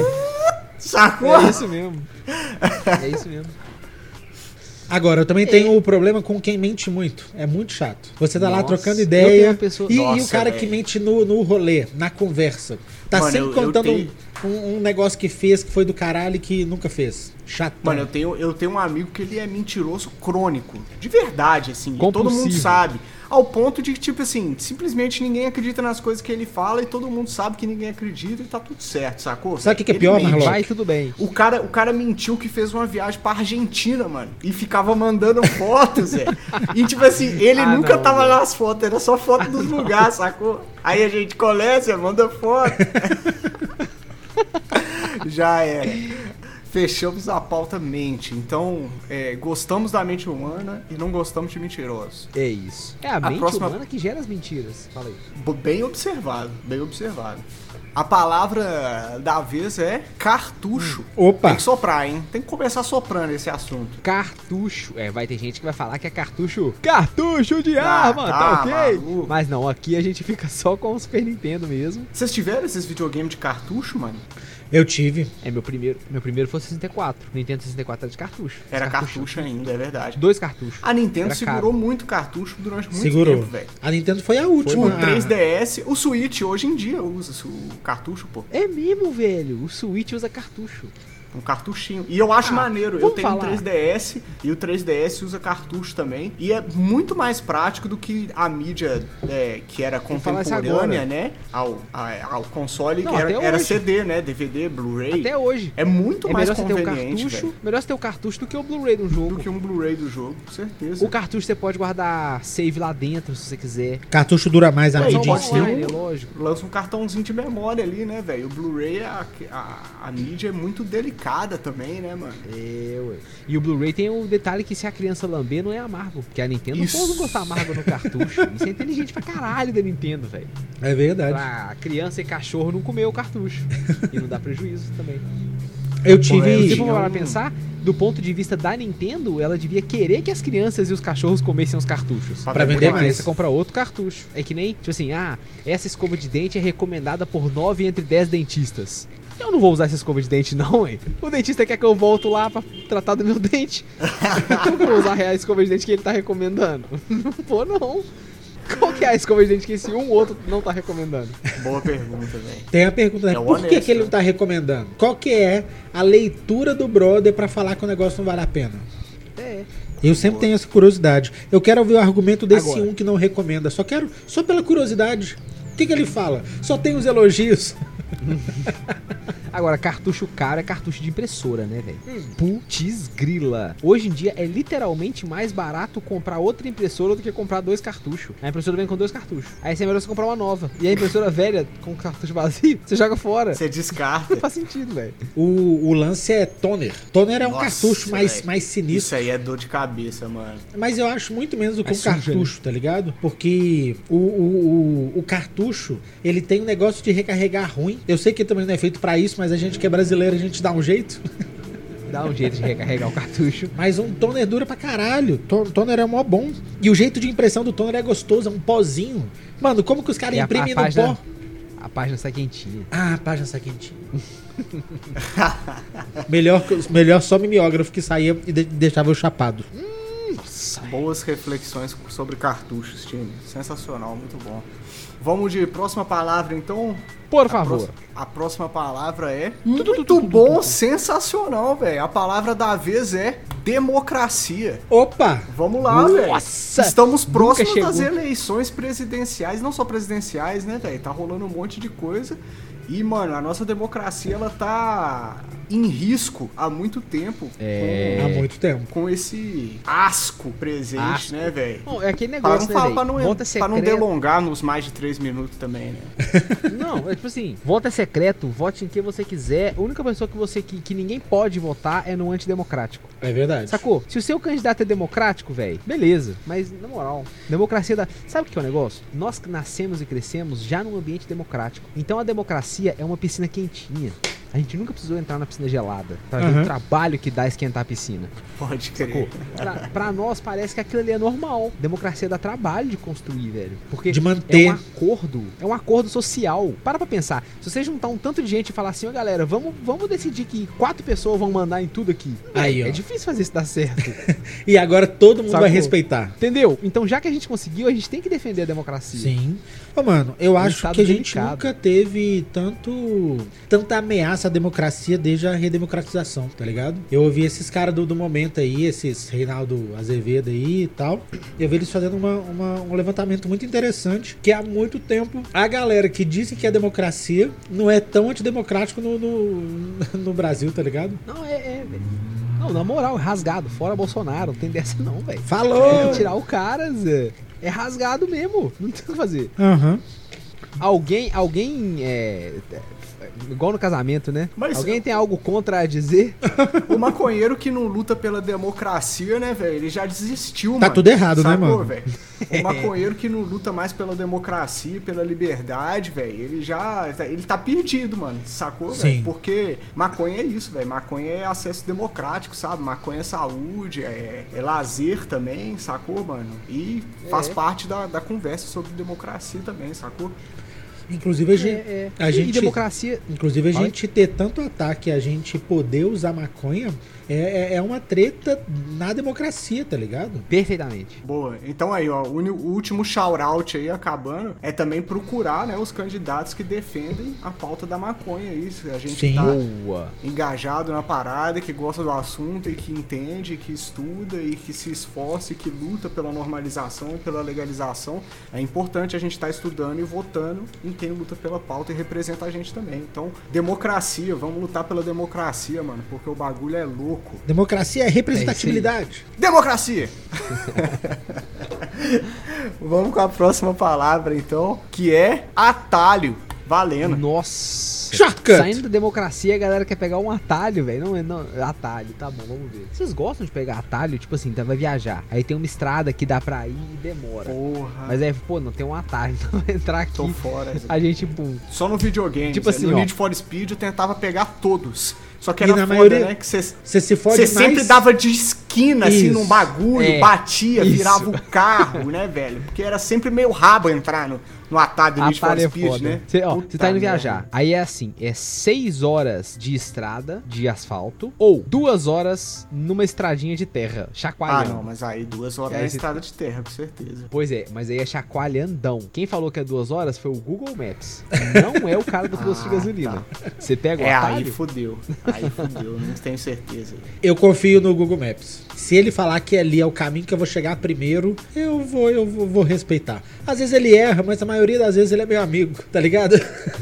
Sacou? É isso mesmo. É isso mesmo. Agora, eu também tenho o problema com quem mente muito. É muito chato. Você tá lá Nossa, trocando eu ideia. tenho uma pessoa- E, e Nossa, o cara que velho. mente no, no rolê, na conversa. Tá Mano, sempre eu- eu contando tenho- um, um- um negócio que fez, que foi do caralho e que nunca fez. Chato. Mano, eu tenho, eu tenho um amigo que ele é mentiroso crônico. De verdade, assim. e Todo mundo Compulsivo. sabe. Ao ponto de que, tipo assim, simplesmente ninguém acredita nas coisas que ele fala e todo mundo sabe que ninguém acredita e tá tudo certo, sacou? Sabe o que que é Ele pior, mente. Marlon? Vai tudo bem. O cara, o cara mentiu que fez uma viagem pra Argentina, mano. E ficava mandando fotos, Zé. E tipo assim, ele Ah, nunca não, tava velho. nas fotos, era só foto dos lugares, sacou? Aí a gente coleta, manda foto. Já era. Fechamos a pauta mente. Então, é, gostamos da mente humana e não gostamos de mentirosos. É isso. É a, A mente próxima- humana que gera as mentiras. Fala aí. B- Bem observado, bem observado. A palavra da vez é cartucho. Opa! Tem que soprar, hein? Tem que começar soprando esse assunto. Cartucho. É, vai ter gente que vai falar que é cartucho. Cartucho de Ah, arma, tá, tá, ok? maluco. Mas não, aqui a gente fica só com o Super Nintendo mesmo. Vocês tiveram esses videogames de cartucho, mano? Eu tive. É, meu primeiro, meu primeiro foi o sessenta e quatro. Nintendo sessenta e quatro era de cartucho. Era Cartucho. cartucho ainda, é verdade. Dois cartuchos. A Nintendo Era segurou caro. muito cartucho durante muito Segurou. tempo, velho. A Nintendo foi a última. O a- três D S, o Switch hoje em dia usa o cartucho, pô. É mesmo, velho. O Switch usa cartucho. Um cartuchinho. E eu acho Ah, maneiro. Eu vamos tenho um falar. três D S e o três D S usa cartucho também. E é muito mais prático do que a mídia é, que era Vou falar isso contemporânea, agora. né? Ao, a- ao console, Não, que era, até era hoje. C D, né? D V D, Blu-ray. Até hoje. É muito É mais melhor você ter o conveniente, cartucho, velho, melhor você ter o cartucho do que o Blu-ray de um jogo. do que um Blu-ray do jogo, com certeza. O cartucho você pode guardar save lá dentro, se você quiser. Cartucho dura mais a Não, mídia em pode si. ser online, um- é lógico. Lança um cartãozinho de memória ali, né, velho? O Blu-ray, a, a, a mídia é muito delicada também, né, mano? É, ué. E o Blu-ray tem o detalhe que se a criança lamber, não é amargo. Porque a Nintendo Isso. não pode gostar amargo no cartucho. Isso é inteligente pra caralho da Nintendo, velho. É verdade. Pra criança e cachorro não comer o cartucho. E não dá prejuízo também. Eu Pô, Se eu tive. você tinha for parar um- pra pensar, do ponto de vista da Nintendo, ela devia querer que as crianças e os cachorros comessem os cartuchos. Pra Pra vender vender A mais. criança compra outro cartucho. É que nem, tipo assim, ah, essa escova de dente é recomendada por nove entre dez dentistas. Eu não vou usar essa escova de dente, não, hein? O dentista quer que eu volte lá pra tratar do meu dente. Como que eu vou usar a escova de dente que ele tá recomendando? Não vou, não. Qual que é a escova de dente que esse um ou outro não tá recomendando? Boa pergunta, velho. Tem a pergunta, né? É Por que, honesto, que ele né? não tá recomendando? Qual que é a leitura do brother pra falar que o negócio não vale a pena? É. Eu sempre tenho essa curiosidade. Eu quero ouvir o argumento desse Agora. um que não recomenda. Só quero, só pela curiosidade. O que, que ele fala? Só tem os elogios. Agora, cartucho caro é cartucho de impressora, né, velho? Putz grila. Hoje em dia é literalmente mais barato comprar outra impressora do que comprar dois cartuchos. A impressora vem com dois cartuchos. Aí você é melhor você comprar uma nova. E a impressora velha com cartucho vazio, você joga fora. Você descarta. Não faz sentido, velho. O, o lance é toner. Toner é um Nossa, cartucho mais, velho. mais sinistro. Isso aí é dor de cabeça, mano. Mas eu acho muito menos do que É um suja, cartucho, tá ligado? Porque o, o, o, o cartucho, ele tem um negócio de recarregar ruim. Eu sei que também não é feito pra isso, mas a gente que é brasileiro, a gente dá um jeito. Dá um jeito de recarregar o cartucho. Mas um toner dura pra caralho. To- Toner é mó bom. E o jeito de impressão do toner é gostoso, é um pozinho. Mano, como que os caras E a- imprimem a no página- pó? A página sai quentinha. Ah, a página está quentinha. melhor, melhor só mimeógrafo que saía e de- deixava eu chapado. Boas reflexões sobre cartuchos, time. Sensacional, muito bom. Vamos de próxima palavra, então. Por A favor. próxima- A próxima palavra é muito bom, sensacional, velho. A palavra da vez é democracia. Opa! Vamos lá, velho. Nossa! Estamos Nunca próximos chegou. das eleições presidenciais, não só presidenciais, né, velho? Tá rolando um monte de coisa. E, mano, a nossa democracia, ela tá em risco há muito tempo. É. Há muito tempo. Com, com esse asco presente, Asco. né, velho? Bom, é aquele Pra negócio, não, né, falar, pra, velho? não, Voto é pra não secreto. delongar nos mais de três minutos também, né? Não, é tipo assim, voto é secreto, vote em quem você quiser. A única pessoa que você que, que ninguém pode votar é no antidemocrático. É verdade. Sacou? Se o seu candidato é democrático, velho, beleza. Mas, na moral, democracia da. Sabe o que é o negócio? Nós nascemos e crescemos já num ambiente democrático. Então a democracia é uma piscina quentinha. A gente nunca precisou entrar na piscina gelada pra ver Uhum. o trabalho que dá esquentar a piscina. Pode Sacou? crer. Pra, pra nós parece que aquilo ali é normal. Democracia dá trabalho de construir, velho. Porque De manter. é um acordo. É um acordo social. Para pra pensar. Se você juntar um tanto de gente e falar assim, ó galera, vamos, vamos decidir que quatro pessoas vão mandar em tudo aqui. Aí, é, ó. é difícil fazer isso dar certo. E agora todo mundo Sacou? vai respeitar. Entendeu? Então, já que a gente conseguiu, a gente tem que defender a democracia. Sim. Ô, mano, eu acho estado que a gente delicado. nunca teve tanto tanta ameaça à democracia desde a redemocratização, tá ligado? Eu ouvi esses caras do, do momento aí, esses Reinaldo Azevedo aí e tal. Eu vi eles fazendo uma, uma- um levantamento muito interessante, que há muito tempo a galera que disse que é democracia não é tão antidemocrático no, no, no Brasil, tá ligado? Não, é, é, velho. Não, na moral, é rasgado. Fora Bolsonaro, não tem dessa não, velho. Falou! É tirar o cara, Zé. É rasgado mesmo. Não tem o que fazer. Aham. Alguém, alguém, é, é, igual no casamento, né? Mas- Alguém tem algo contra a dizer? O maconheiro que não luta pela democracia, né, velho? Ele já desistiu, Tá mano. tudo errado, né, Sacou, mano? velho? O maconheiro que não luta mais pela democracia, e pela liberdade, velho, ele já... Ele tá perdido, mano. Sacou, Sim. velho? Porque maconha é isso, velho. Maconha é acesso democrático, sabe? Maconha é saúde, é, é lazer também, sacou, mano? E faz É. parte da, da conversa sobre democracia também, sacou? Inclusive a gente, É, é. a E gente democracia... inclusive a Fala. gente ter tanto ataque, a gente poder usar maconha é, é, é uma treta na democracia, tá ligado? Perfeitamente. Boa. Então aí, ó, o, uni- o último shout-out aí acabando é também procurar, né, os candidatos que defendem a pauta da maconha. Isso, a gente Sim. tá Boa. engajado na parada, que gosta do assunto e que entende, que estuda e que se esforça e que luta pela normalização e pela legalização. É importante a gente estar estudando e votando em quem luta pela pauta e representa a gente também. Então, democracia, vamos lutar pela democracia, mano, porque o bagulho é louco. Democracia é representatividade. Democracia! Vamos com a próxima palavra, então, que é atalho. Valendo. Nossa. Shortcut. Saindo da democracia, a galera quer pegar um atalho, velho. Não, é- não, atalho, tá bom, vamos ver. Vocês gostam de pegar atalho? Tipo assim, tá, vai viajar. Aí tem uma estrada que dá pra ir e demora. Porra. Mas aí, pô, não tem um atalho. Então vai entrar aqui. Tô fora. A gente, pum. Só no videogame. Tipo assim, no ó. Need for Speed eu tentava pegar todos. Só que E era na foda, maioria- né? Que você Você se fode Você mais... sempre dava de esquina, assim, Isso. num bagulho, É, batia, isso. virava o carro, né, velho? Porque era sempre meio rabo entrar no, no atalho do Need for Atalho é Speed, foda. né? Você, ó, Puta você tá indo merda. viajar. Aí é assim, é seis horas de estrada, de asfalto, ou duas horas numa estradinha de terra, Ah, chacoalhando. não, mas aí duas horas Aí é você- estrada de terra, com certeza. Pois é, mas aí é chacoalhandão. Quem falou que é duas horas foi o Google Maps. Não é o cara do posto de Ah, gasolina. Você pega o É, atalho... aí fudeu. Aí fudeu, não tenho certeza. Eu confio no Google Maps. Se ele falar que ali é o caminho que eu vou chegar primeiro, eu vou, eu vou, vou respeitar. Às vezes ele erra, mas a maioria das vezes ele é meu amigo, tá ligado?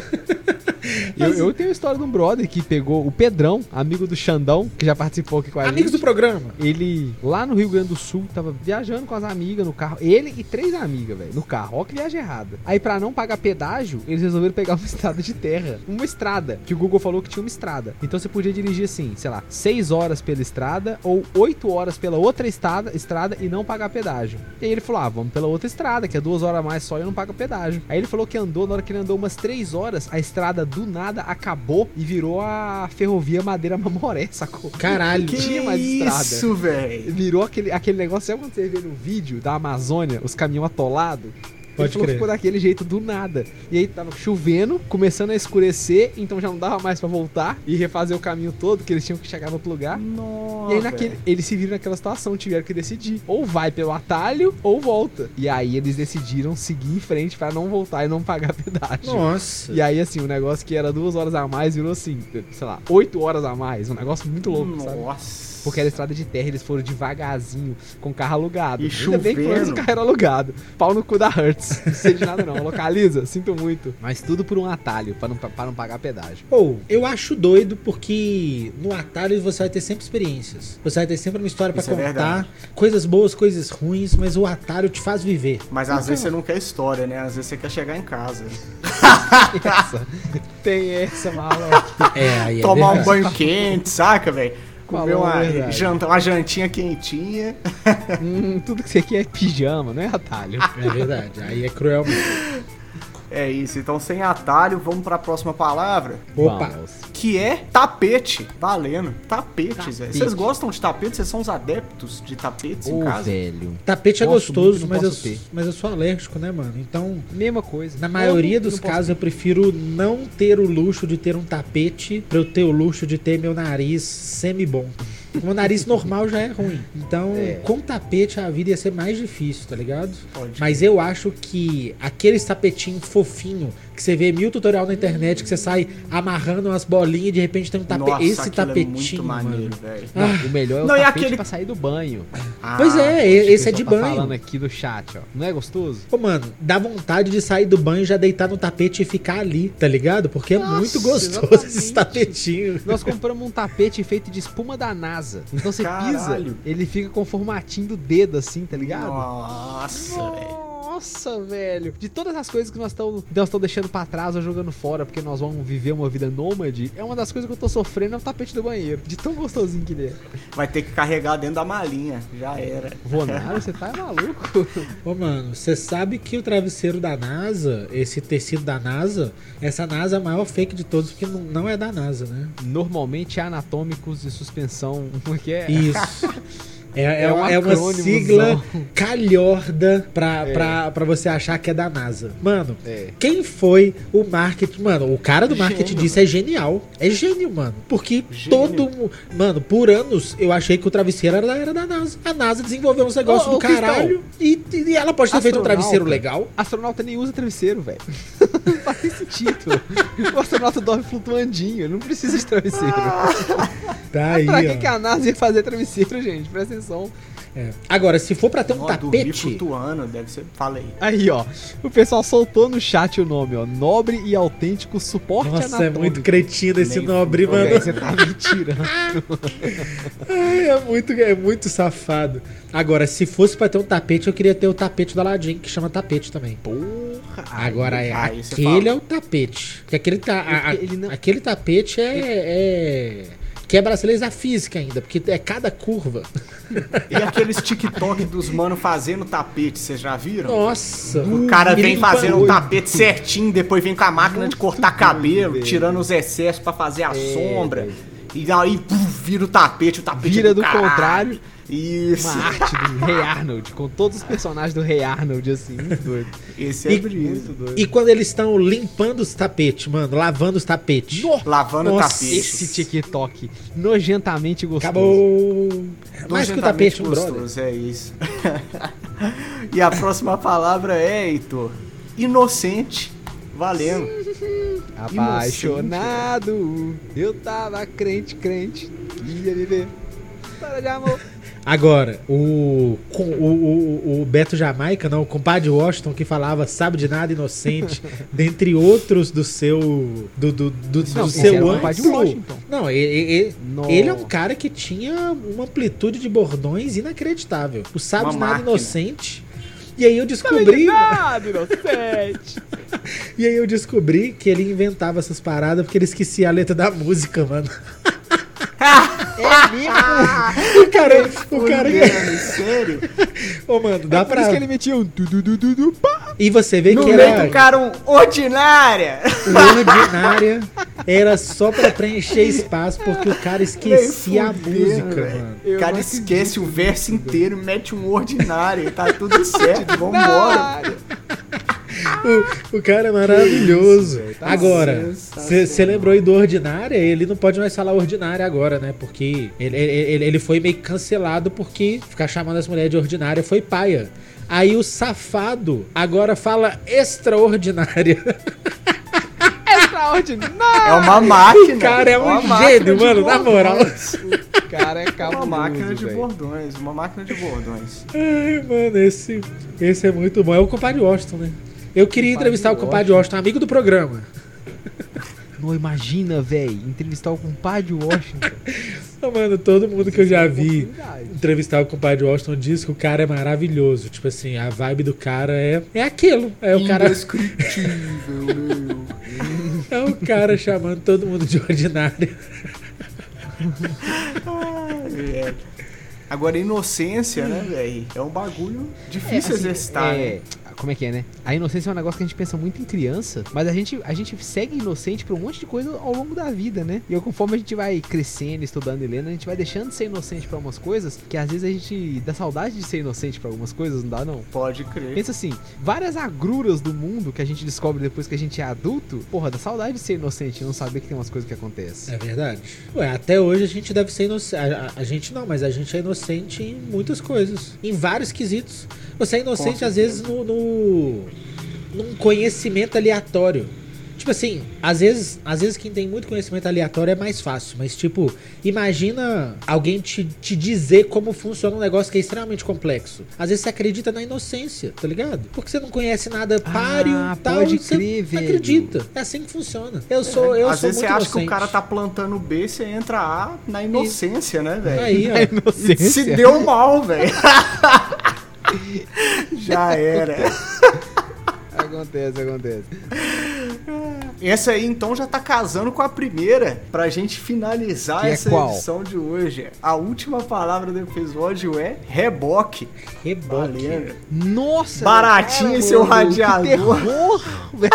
Eu, eu tenho a história de um brother que pegou o Pedrão, amigo do Xandão, que já participou aqui com a Amigos do gente. programa. Ele, lá no Rio Grande do Sul, tava viajando com as amigas no carro. Ele e três amigas, velho, no carro. Ó que viagem errada. Aí, pra não pagar pedágio, eles resolveram pegar uma estrada de terra. Uma estrada, que o Google falou que tinha uma estrada. Então você podia dirigir assim, sei lá, seis horas pela estrada ou oito horas pela outra estrada, estrada e não pagar pedágio. E aí ele falou, ah, vamos pela outra estrada, que é duas horas a mais só e não paga pedágio. Aí ele falou que andou, na hora que ele andou umas três horas, a estrada do nada acabou e virou a ferrovia Madeira Mamoré, sacou? Caralho. Que tinha mais estrada. Isso, velho. Virou aquele, aquele negócio, sabe quando você vê no vídeo da Amazônia, os caminhões atolados? Pode Ele falou que crer. ficou daquele jeito do nada. E aí tava chovendo, começando a escurecer, então já não dava mais pra voltar e refazer o caminho todo, que eles tinham que chegar no outro lugar. Nossa. E aí naquele, eles se viram naquela situação, tiveram que decidir. Ou vai pelo atalho, ou volta. E aí eles decidiram seguir em frente pra não voltar e não pagar pedágio. Nossa. E aí, assim, o negócio que era duas horas a mais virou assim, sei lá, oito horas a mais. Um negócio muito louco, sabe? Nossa. Porque era estrada de terra, eles foram devagarzinho, com carro alugado. E Ainda bem que pelo menos o chovendo. carro era alugado. Pau no cu da Hertz. Não sei de nada não. Localiza, sinto muito. Mas tudo por um atalho, pra não, pra não pagar pedágio. Ou, eu acho doido porque no atalho você vai ter sempre experiências. Você vai ter sempre uma história pra Isso é contar. verdade. Coisas boas, coisas ruins, mas o atalho te faz viver. Mas às vezes você não quer história, né? Às vezes você quer chegar em casa. Essa. Tem essa, maluco. É, aí é Tomar um verdade. banho quente, saca, velho? Comer Falou a uma, verdade. janta, uma jantinha quentinha. hum, tudo que você quer é pijama, não é atalho. É verdade, aí é cruel mesmo. É isso, então sem atalho, vamos pra próxima palavra, Opa, Vamos. que é tapete. Valendo. Tapetes, velho. Tapete. Vocês gostam de tapetes? Vocês são os adeptos de tapetes em Ô, casa? velho. tapete é Gosto gostoso, muito, não mas eu, posso ter. mas eu sou alérgico, né, mano? Então, Mesma coisa. na maioria Eu não- dos não posso casos, eu prefiro não ter o luxo de ter um tapete pra eu ter o luxo de ter meu nariz semi-bom. O meu nariz normal já é ruim. Então, É. com tapete, a vida ia ser mais difícil, tá ligado? Pode. Mas eu acho que aqueles tapetinhos fofinho que você vê mil tutorial na internet, que você sai amarrando umas bolinhas e de repente tem um tapete. Nossa, Esse aquilo tapetinho, é muito mano. maneiro, velho. Não, o melhor é o Não, e tapete aquele- pra sair do banho. Pois Ah, é, O esse é de pessoal tá banho. falando aqui do chat, ó. Não é gostoso? Pô, mano, dá vontade de sair do banho, já deitar no tapete e ficar ali, tá ligado? Porque é Nossa, muito gostoso exatamente. esses tapetinhos. Nós compramos um tapete feito de espuma da NASA. Então você Caralho. pisa, ele fica com o formatinho do dedo assim, tá ligado? Nossa, velho. Nossa, velho. De todas as coisas que nós estamos nós estamos deixando pra trás ou jogando fora, porque nós vamos viver uma vida nômade, é uma das coisas que eu tô sofrendo é o tapete do banheiro. De tão gostosinho que ele é. Vai ter que carregar dentro da malinha. Já era. Ronaldo, você tá maluco? Ô, mano, você sabe que o travesseiro da NASA, esse tecido da NASA, essa NASA é a maior fake de todos, porque não, não é da NASA, né? Normalmente é anatômicos de suspensão. Como é que é? Isso. É, é, É um uma, é uma acrônimozão. sigla calhorda pra, É. pra, pra você achar que é da NASA. Mano, É. quem foi o marketing? Mano, o cara do marketing Gênio, disso é genial. É gênio, mano. Porque Gênio. todo mundo. Mano, por anos eu achei que o travesseiro era da, era da NASA. A NASA desenvolveu uns negócios Ô, do ô, Cristão. caralho. E, e ela pode ter feito um Astronauta. travesseiro legal. Astronauta nem usa travesseiro, velho. Não faz sentido. O astronauta dorme flutuandinho, ele não precisa de travesseiro. Tá aí, Pra ó. que, que a NASA ia fazer travesseiro, gente? Presta atenção. É. Agora, se for pra ter um Ó, dormir tapete. flutuando, deve ser. Fala aí. Aí, ó. O pessoal soltou no chat o nome, ó. Nobre e autêntico suporte Nossa, é anatômico. muito cretino esse Nem nobre, fudeu, mano. Véi, você tá mentindo. Ai, é muito, é muito safado. Agora, se fosse pra ter um tapete, eu queria ter o tapete do Aladdin, que chama tapete também. Porra. Agora, é, aí você aquele fala. é o tapete. Porque aquele, ta, a- a- Ele não- aquele tapete é, é... quebra as leis da física ainda, porque é cada curva. E aqueles TikTok dos mano fazendo tapete, vocês já viram? Nossa. O cara Ele vem limpa fazendo um muito. tapete certinho, depois vem com a máquina de Muito cortar doido, cabelo, velho. tirando os excessos pra fazer a É, sombra. velho. E aí puf, vira o tapete, o tapete Vira é do caralho. contrário. Isso. Uma arte do Rei Arnold, com todos os personagens do Rei Arnold, assim, muito doido. Esse é E- brisa. Muito doido. E quando eles estão limpando os tapetes, mano, lavando os tapetes. Lavando o Nossa, tapete. Esse TikTok, nojentamente gostoso. Acabou. Mais que o tapete, um Nojentamente brother. gostoso, é isso. E a próxima palavra é, Heitor, inocente. Valendo. Apaixonado, eu tava crente, crente, ia viver história de amor. Agora, o, com- o, o, o Beto Jamaica, não, o compadre Washington, que falava sabe de nada inocente, dentre outros do seu. Do, do, do, do Não, esse seu era o amplo. compadre Washington. Não, ele, ele, Nossa. ele é um cara que tinha uma amplitude de bordões inacreditável. O sabe Uma de nada máquina. inocente. E aí eu descobri. Nada, inocente. E aí eu descobri que ele inventava essas paradas porque ele esquecia a letra da música, mano. É mesmo? O cara. O cara. Fudendo, sério? Ô, mano, dá Por pra. isso que ele metia um du du du du du pá. E você vê No que meio era. do cara um ordinária. O ordinária era só pra preencher espaço porque o cara esquecia a Nem fudendo, música, velho. mano. O Eu cara não esquece acredito o verso inteiro e mete um ordinário. Tá tudo certo, vambora. Caralho. O, o cara é maravilhoso. Isso, tá agora, sensacional. você lembrou aí do ordinária? Ele não pode mais falar ordinária agora, né? Porque ele, ele, ele foi meio cancelado porque ficar chamando as mulheres de ordinária foi paia. Aí o safado agora fala extraordinária. Extraordinário. É uma máquina. O cara é um uma máquina gênio, de mano, na moral. bordões. O cara é Uma cabuloso, máquina de velho. bordões. Uma máquina de bordões. Ai, mano, esse, esse é muito bom. É o compadre Washington, né? Eu queria Compadre entrevistar o compadre Washington. Washington, amigo do programa. Não, imagina, velho, entrevistar o compadre Washington. Ô, mano, todo mundo que eu já vi Oportunidade. entrevistar o compadre Washington diz que o cara é maravilhoso. Tipo assim, a vibe do cara é, é aquilo. É o cara, Indescritível, meu. é o cara chamando todo mundo de ordinário. É. Agora, inocência, né, velho? É um bagulho difícil assim, exercitar, é, né? Como é que é, né? A inocência é um negócio que a gente pensa muito em criança, mas a gente, a gente segue inocente pra um monte de coisa ao longo da vida, né? E conforme a gente vai crescendo, estudando e lendo, a gente vai deixando de ser inocente pra umas coisas que às vezes a gente dá saudade de ser inocente pra algumas coisas, não dá não? Pode crer. Pensa assim, várias agruras do mundo que a gente descobre depois que a gente é adulto, porra, dá saudade de ser inocente e não saber que tem umas coisas que acontecem. É verdade. Ué, até hoje a gente deve ser inocente. A, a- a gente não, mas a gente é inocente em muitas coisas. Em vários quesitos. Você é inocente, Com às vezes, no, no- num conhecimento aleatório. Tipo assim, às vezes, às vezes quem tem muito conhecimento aleatório é mais fácil. Mas, tipo, imagina alguém te, te dizer como funciona um negócio que é extremamente complexo. Às vezes você acredita na inocência, tá ligado? Porque você não conhece nada páreo Ah, tal. pode você crer, velho. acredita. É assim que funciona. Eu sou, eu Às sou vezes você muito acha que o inocente. cara tá plantando B, você entra A na inocência, né, velho? Aí, ó. A inocência. Se deu mal, velho. Já era. Acontece, acontece. essa aí então já tá casando com a primeira, pra gente finalizar Que é essa qual? edição de hoje. A última palavra do episódio é reboque. Reboque. Valendo. Nossa, Baratinho cara, seu mano, radiador. Que terror, velho.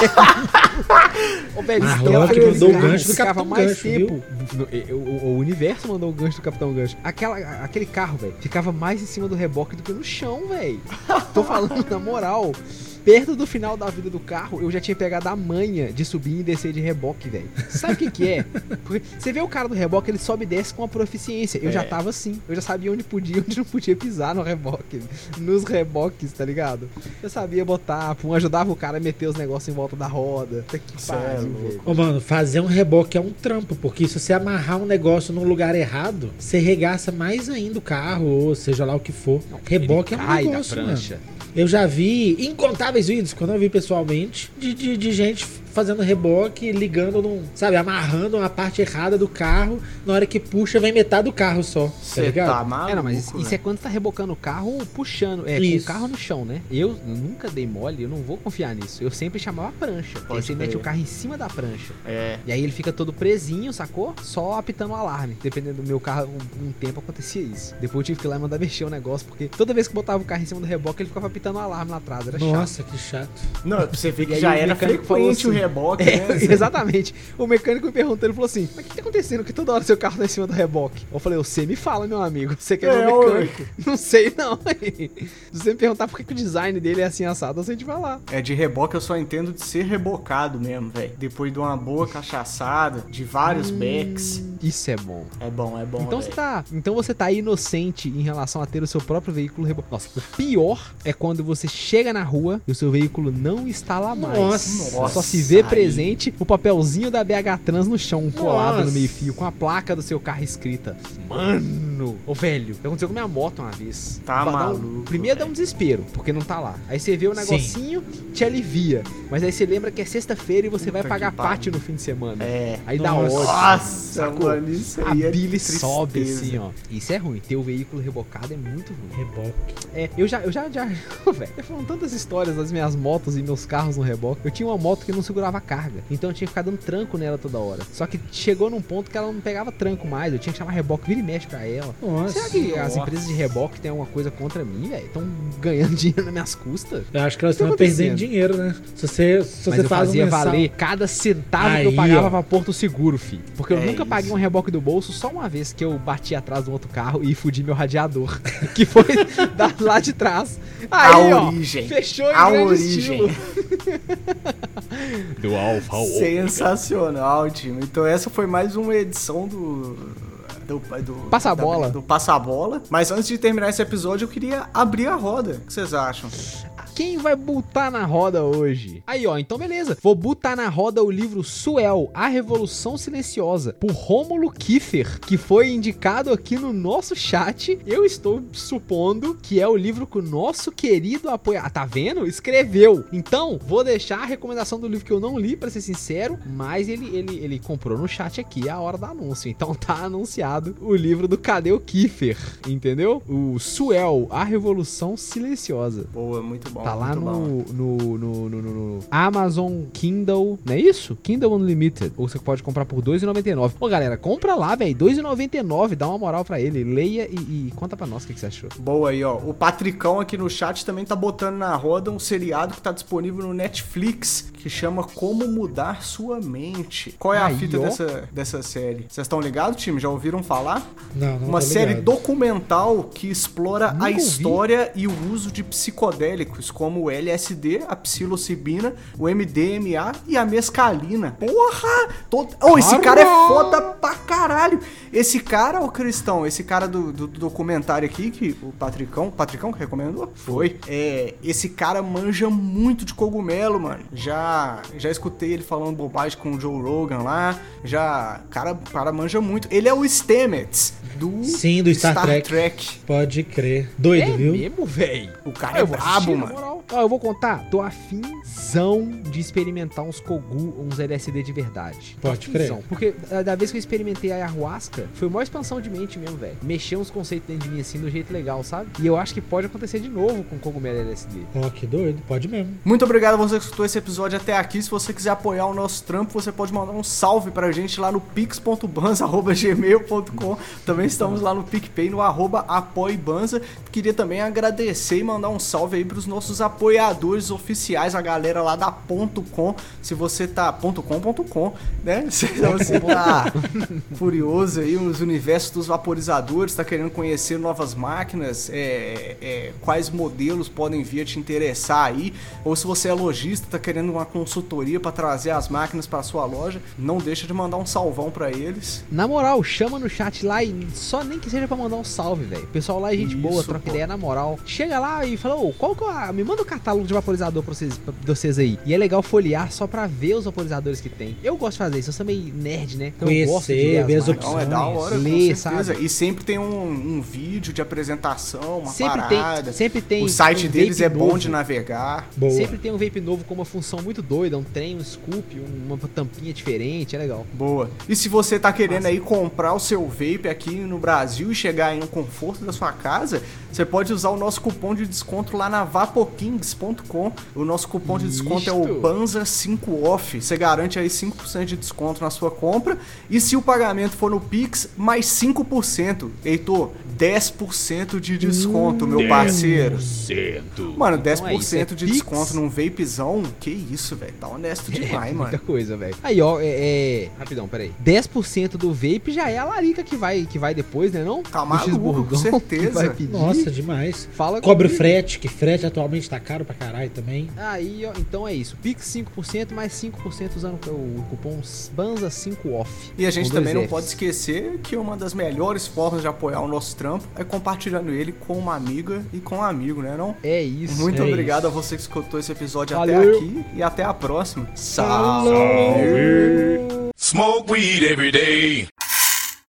Ô, velho, Ah, isso Rock aquele mandou o carro gancho do ficava Capitão mais Gancho, tempo. O, o- o universo mandou o gancho do Capitão Gancho. Aquela, aquele carro, velho, ficava mais em cima do reboque do que no chão, velho. Tô falando na moral. Perto do final da vida do carro, eu já tinha pegado a manha de subir e descer de reboque, velho. Sabe o que que é? Porque você vê o cara do reboque, ele sobe e desce com uma proficiência. Eu É. já tava assim. Eu já sabia onde podia e onde não podia pisar no reboque. Nos reboques, tá ligado? Eu sabia botar, pum, ajudava o cara a meter os negócios em volta da roda. Tá que Cê é pariu, louco. velho. Ô, mano, fazer um reboque é um trampo, porque se você amarrar um negócio num lugar errado, você regaça mais ainda o carro, ou seja lá o que for. Reboque é Ele um cai da negócio, mano. prancha. Eu já vi incontáveis vídeos, quando eu vi pessoalmente, de, de, de gente fazendo reboque, ligando num, sabe, amarrando uma parte errada do carro, na hora que puxa vem metade do carro só, tá Você ligado? tá maluco, É, não, mas isso, isso é velho. quando tá rebocando o carro, puxando, é, com Isso. o carro no chão, né? Eu nunca dei mole, eu não vou confiar nisso. Eu sempre chamava a prancha. Aí Pode você mete crer. o carro em cima da prancha. É. E aí ele fica todo presinho, sacou? Só apitando o alarme. Dependendo do meu carro, um, um tempo acontecia isso. Depois eu tive que ir lá e mandar mexer o negócio, porque toda vez que eu botava o carro em cima do reboque, ele ficava apitando o alarme lá atrás. Era chato. Nossa, que chato. Não, pra você ver E que aí já o era mecânico falou frequente o assim- reboque, É, né? exatamente. O mecânico me perguntou, ele falou assim, mas o que tá acontecendo que toda hora seu carro tá em cima do reboque? Eu falei, você me fala, meu amigo, você que é, É, meu ué. mecânico. Não sei não. Se você me perguntar por que, que o design dele é assim assado, a gente vai lá. É, de reboque eu só entendo de ser rebocado mesmo, velho. Depois de uma boa cachaçada, de vários becks. Isso é bom. É bom, é bom, Então você, velho. tá, então você tá inocente em relação a ter o seu próprio veículo rebocado. Nossa, o pior é quando você chega na rua e o seu veículo não está lá mais. Nossa. Só se vê Aí. presente o papelzinho da B H Trans no chão, colado Nossa. no meio fio, com a placa do seu carro escrita. Mano! Ô, velho, aconteceu com minha moto uma vez. Tá Dá um- maluco, Primeiro dá um velho. desespero, porque não tá lá. Aí você vê o Sim. negocinho, te alivia. Mas aí você lembra que é sexta-feira e você Puta vai pagar que pariu. pátio no fim de semana. É. Aí dá Nossa. ódio. Nossa, sacou? mano, isso A aí é Billy tristeza. sobe assim, ó. Isso é ruim. Ter o veículo rebocado é muito ruim. Reboque. É, eu já, eu já, já, velho, eu falando tantas histórias das minhas motos e meus carros no reboque. Eu tinha uma moto que não segurava carga, então eu tinha que ficar dando tranco nela toda hora. Só que chegou num ponto que ela não pegava tranco mais, eu tinha que chamar reboque, vira e mexe pra ela. Nossa. Será que as nossa. empresas de reboque têm alguma coisa contra mim, velho? Estão ganhando dinheiro nas minhas custas? Eu acho que elas O que tá estão perdendo acontecendo? dinheiro, né? Se você, se Mas você eu faz fazia um mensal... valer cada centavo que eu Aí, pagava ó. pra Porto Seguro, fi. Porque eu É nunca paguei isso. um reboque do bolso só uma vez que eu bati atrás do outro carro e fudi meu radiador. Que foi da- lá de trás. Aí, A ó, origem. fechou em A grande origem. estilo. Do Alfa ao Sensacional, time. Então essa foi mais uma edição do... Do, do, Passa a da- bola. Do Passa a Bola. Mas antes de terminar esse episódio, eu queria abrir a roda. O que vocês acham? Quem vai botar na roda hoje? Aí, ó, então beleza. Vou botar na roda o livro Suel, A Revolução Silenciosa, por Rômulo Kiefer, que foi indicado aqui no nosso chat. Eu estou supondo que é o livro que o nosso querido apoiador... Ah, tá vendo? Escreveu. Então, vou deixar a recomendação do livro que eu não li, pra ser sincero, mas ele, ele, ele comprou no chat aqui a hora do anúncio. Então tá anunciado o livro do Cadê o Kiefer, entendeu? O Suel, A Revolução Silenciosa. Boa, muito bom. Tá lá muito bom. no, no, no, no, no- no Amazon Kindle, não é isso? Kindle Unlimited. Ou você pode comprar por dois reais e noventa e nove centavos. Ô, galera, compra lá, velho. dois reais e noventa e nove centavos. Dá uma moral pra ele. Leia e, e conta pra nós o que, que você achou. Boa aí, ó. O Patricão aqui no chat também tá botando na roda um seriado que tá disponível no Netflix, que chama Como Mudar Sua Mente. Qual é a Aí, fita ó. dessa, dessa série? Vocês estão ligados, time? Já ouviram falar? Não, não Uma tô série ligado. documental que explora Nunca a ouvi. história e o uso de psicodélicos, como o L S D, a psilocibina, o M D M A e a mescalina. Porra! Todo... Oh, esse cara é foda pra caralho! Esse cara, ô Cristão, esse cara do, do- do documentário aqui, que o Patricão, Patricão que recomendou? Foi. É, esse cara manja muito de cogumelo, mano. Já, já escutei ele falando bobagem com o Joe Rogan lá. Já, cara, o cara manja muito. Ele é o Stamets do Sim, do Star Trek. Trek. Pode crer. Doido, é viu? mesmo, velho? O cara é brabo, mano. Ó, eu vou contar, tô afinzão de experimentar uns Kogu, uns L S D de verdade. Tô Pode crer. afinzão. Porque a- da vez que eu experimentei a ayahuasca, foi uma expansão de mente mesmo, velho. Mexer uns conceitos dentro de mim assim, do jeito legal, sabe? E eu acho que pode acontecer de novo com cogumelo L S D. Ó, que doido, pode mesmo. Muito obrigado a você que escutou esse episódio até aqui. Se você quiser apoiar o nosso trampo, você pode mandar um salve pra gente lá no pix ponto banza arroba gmail ponto com. Também estamos lá no PicPay, no arroba apoibanza. Queria também agradecer e mandar um salve aí pros nossos apoiadores oficiais, a galera lá da ponto .com. Se você tá... ponto .com ponto com, né? Se você tá furioso aí, os universos dos vaporizadores, tá querendo conhecer novas máquinas, é, é, quais modelos podem vir a te interessar aí, ou se você é lojista, tá querendo uma consultoria pra trazer as máquinas pra sua loja, não deixa de mandar um salvão pra eles. Na moral, chama no chat lá e só nem que seja pra mandar um salve, velho. O pessoal lá é gente Isso, boa, troca pô. ideia na moral. Chega lá e fala, ô, qual que é a... me manda o catálogo de vaporizador pra vocês, pra vocês aí. E é legal folhear só pra ver os vaporizadores que tem. Eu gosto de fazer isso, eu sou meio nerd, né? Então eu gosto de Conhecer, ver as máquinas. Não, é da hora, Ler, com certeza. sabe? E sempre tem um, um vídeo de apresentação, uma Sempre parada. tem, sempre tem O site um deles vape é bom novo. de navegar. Boa. Sempre tem um vape novo com uma função muito doida, um trem, um scoop, uma tampinha diferente, é legal. Boa. E se você tá querendo aí comprar o seu vape aqui no Brasil e chegar aí no conforto da sua casa, você pode usar o nosso cupom de desconto lá na vapokings ponto com. O nosso cupom de desconto é o Isto. banza cinco off. Você garante aí cinco por cento de desconto na sua compra. E se o pagamento for no Pix, mais cinco por cento. Heitor, dez por cento de desconto, meu parceiro. Mano, dez por cento Então é isso, é de Pix. desconto num vapezão? Que isso, velho. Tá honesto demais, É mano. muita coisa, velho. Aí, ó, é, é... Rapidão, peraí. dez por cento do vape já é a larica que vai, que vai depois, né não? Tá Do maluco, cheeseburgão com certeza. que vai pedir. Nossa, demais. Fala Cobra o comigo. frete, que frete atualmente tá caro pra caralho também. Aí, ó, então é isso. Pix cinco por cento mais cinco por cento usando o cupom banza cinco off. E a gente com também dois não pode Fs. esquecer que uma das melhores formas de apoiar o nosso trampo é compartilhando ele com uma amiga e com um amigo, né não? É isso. Muito é obrigado isso. a você que escutou esse episódio até Valeu. aqui e até a próxima. Falou. Salve! Smoke weed every day.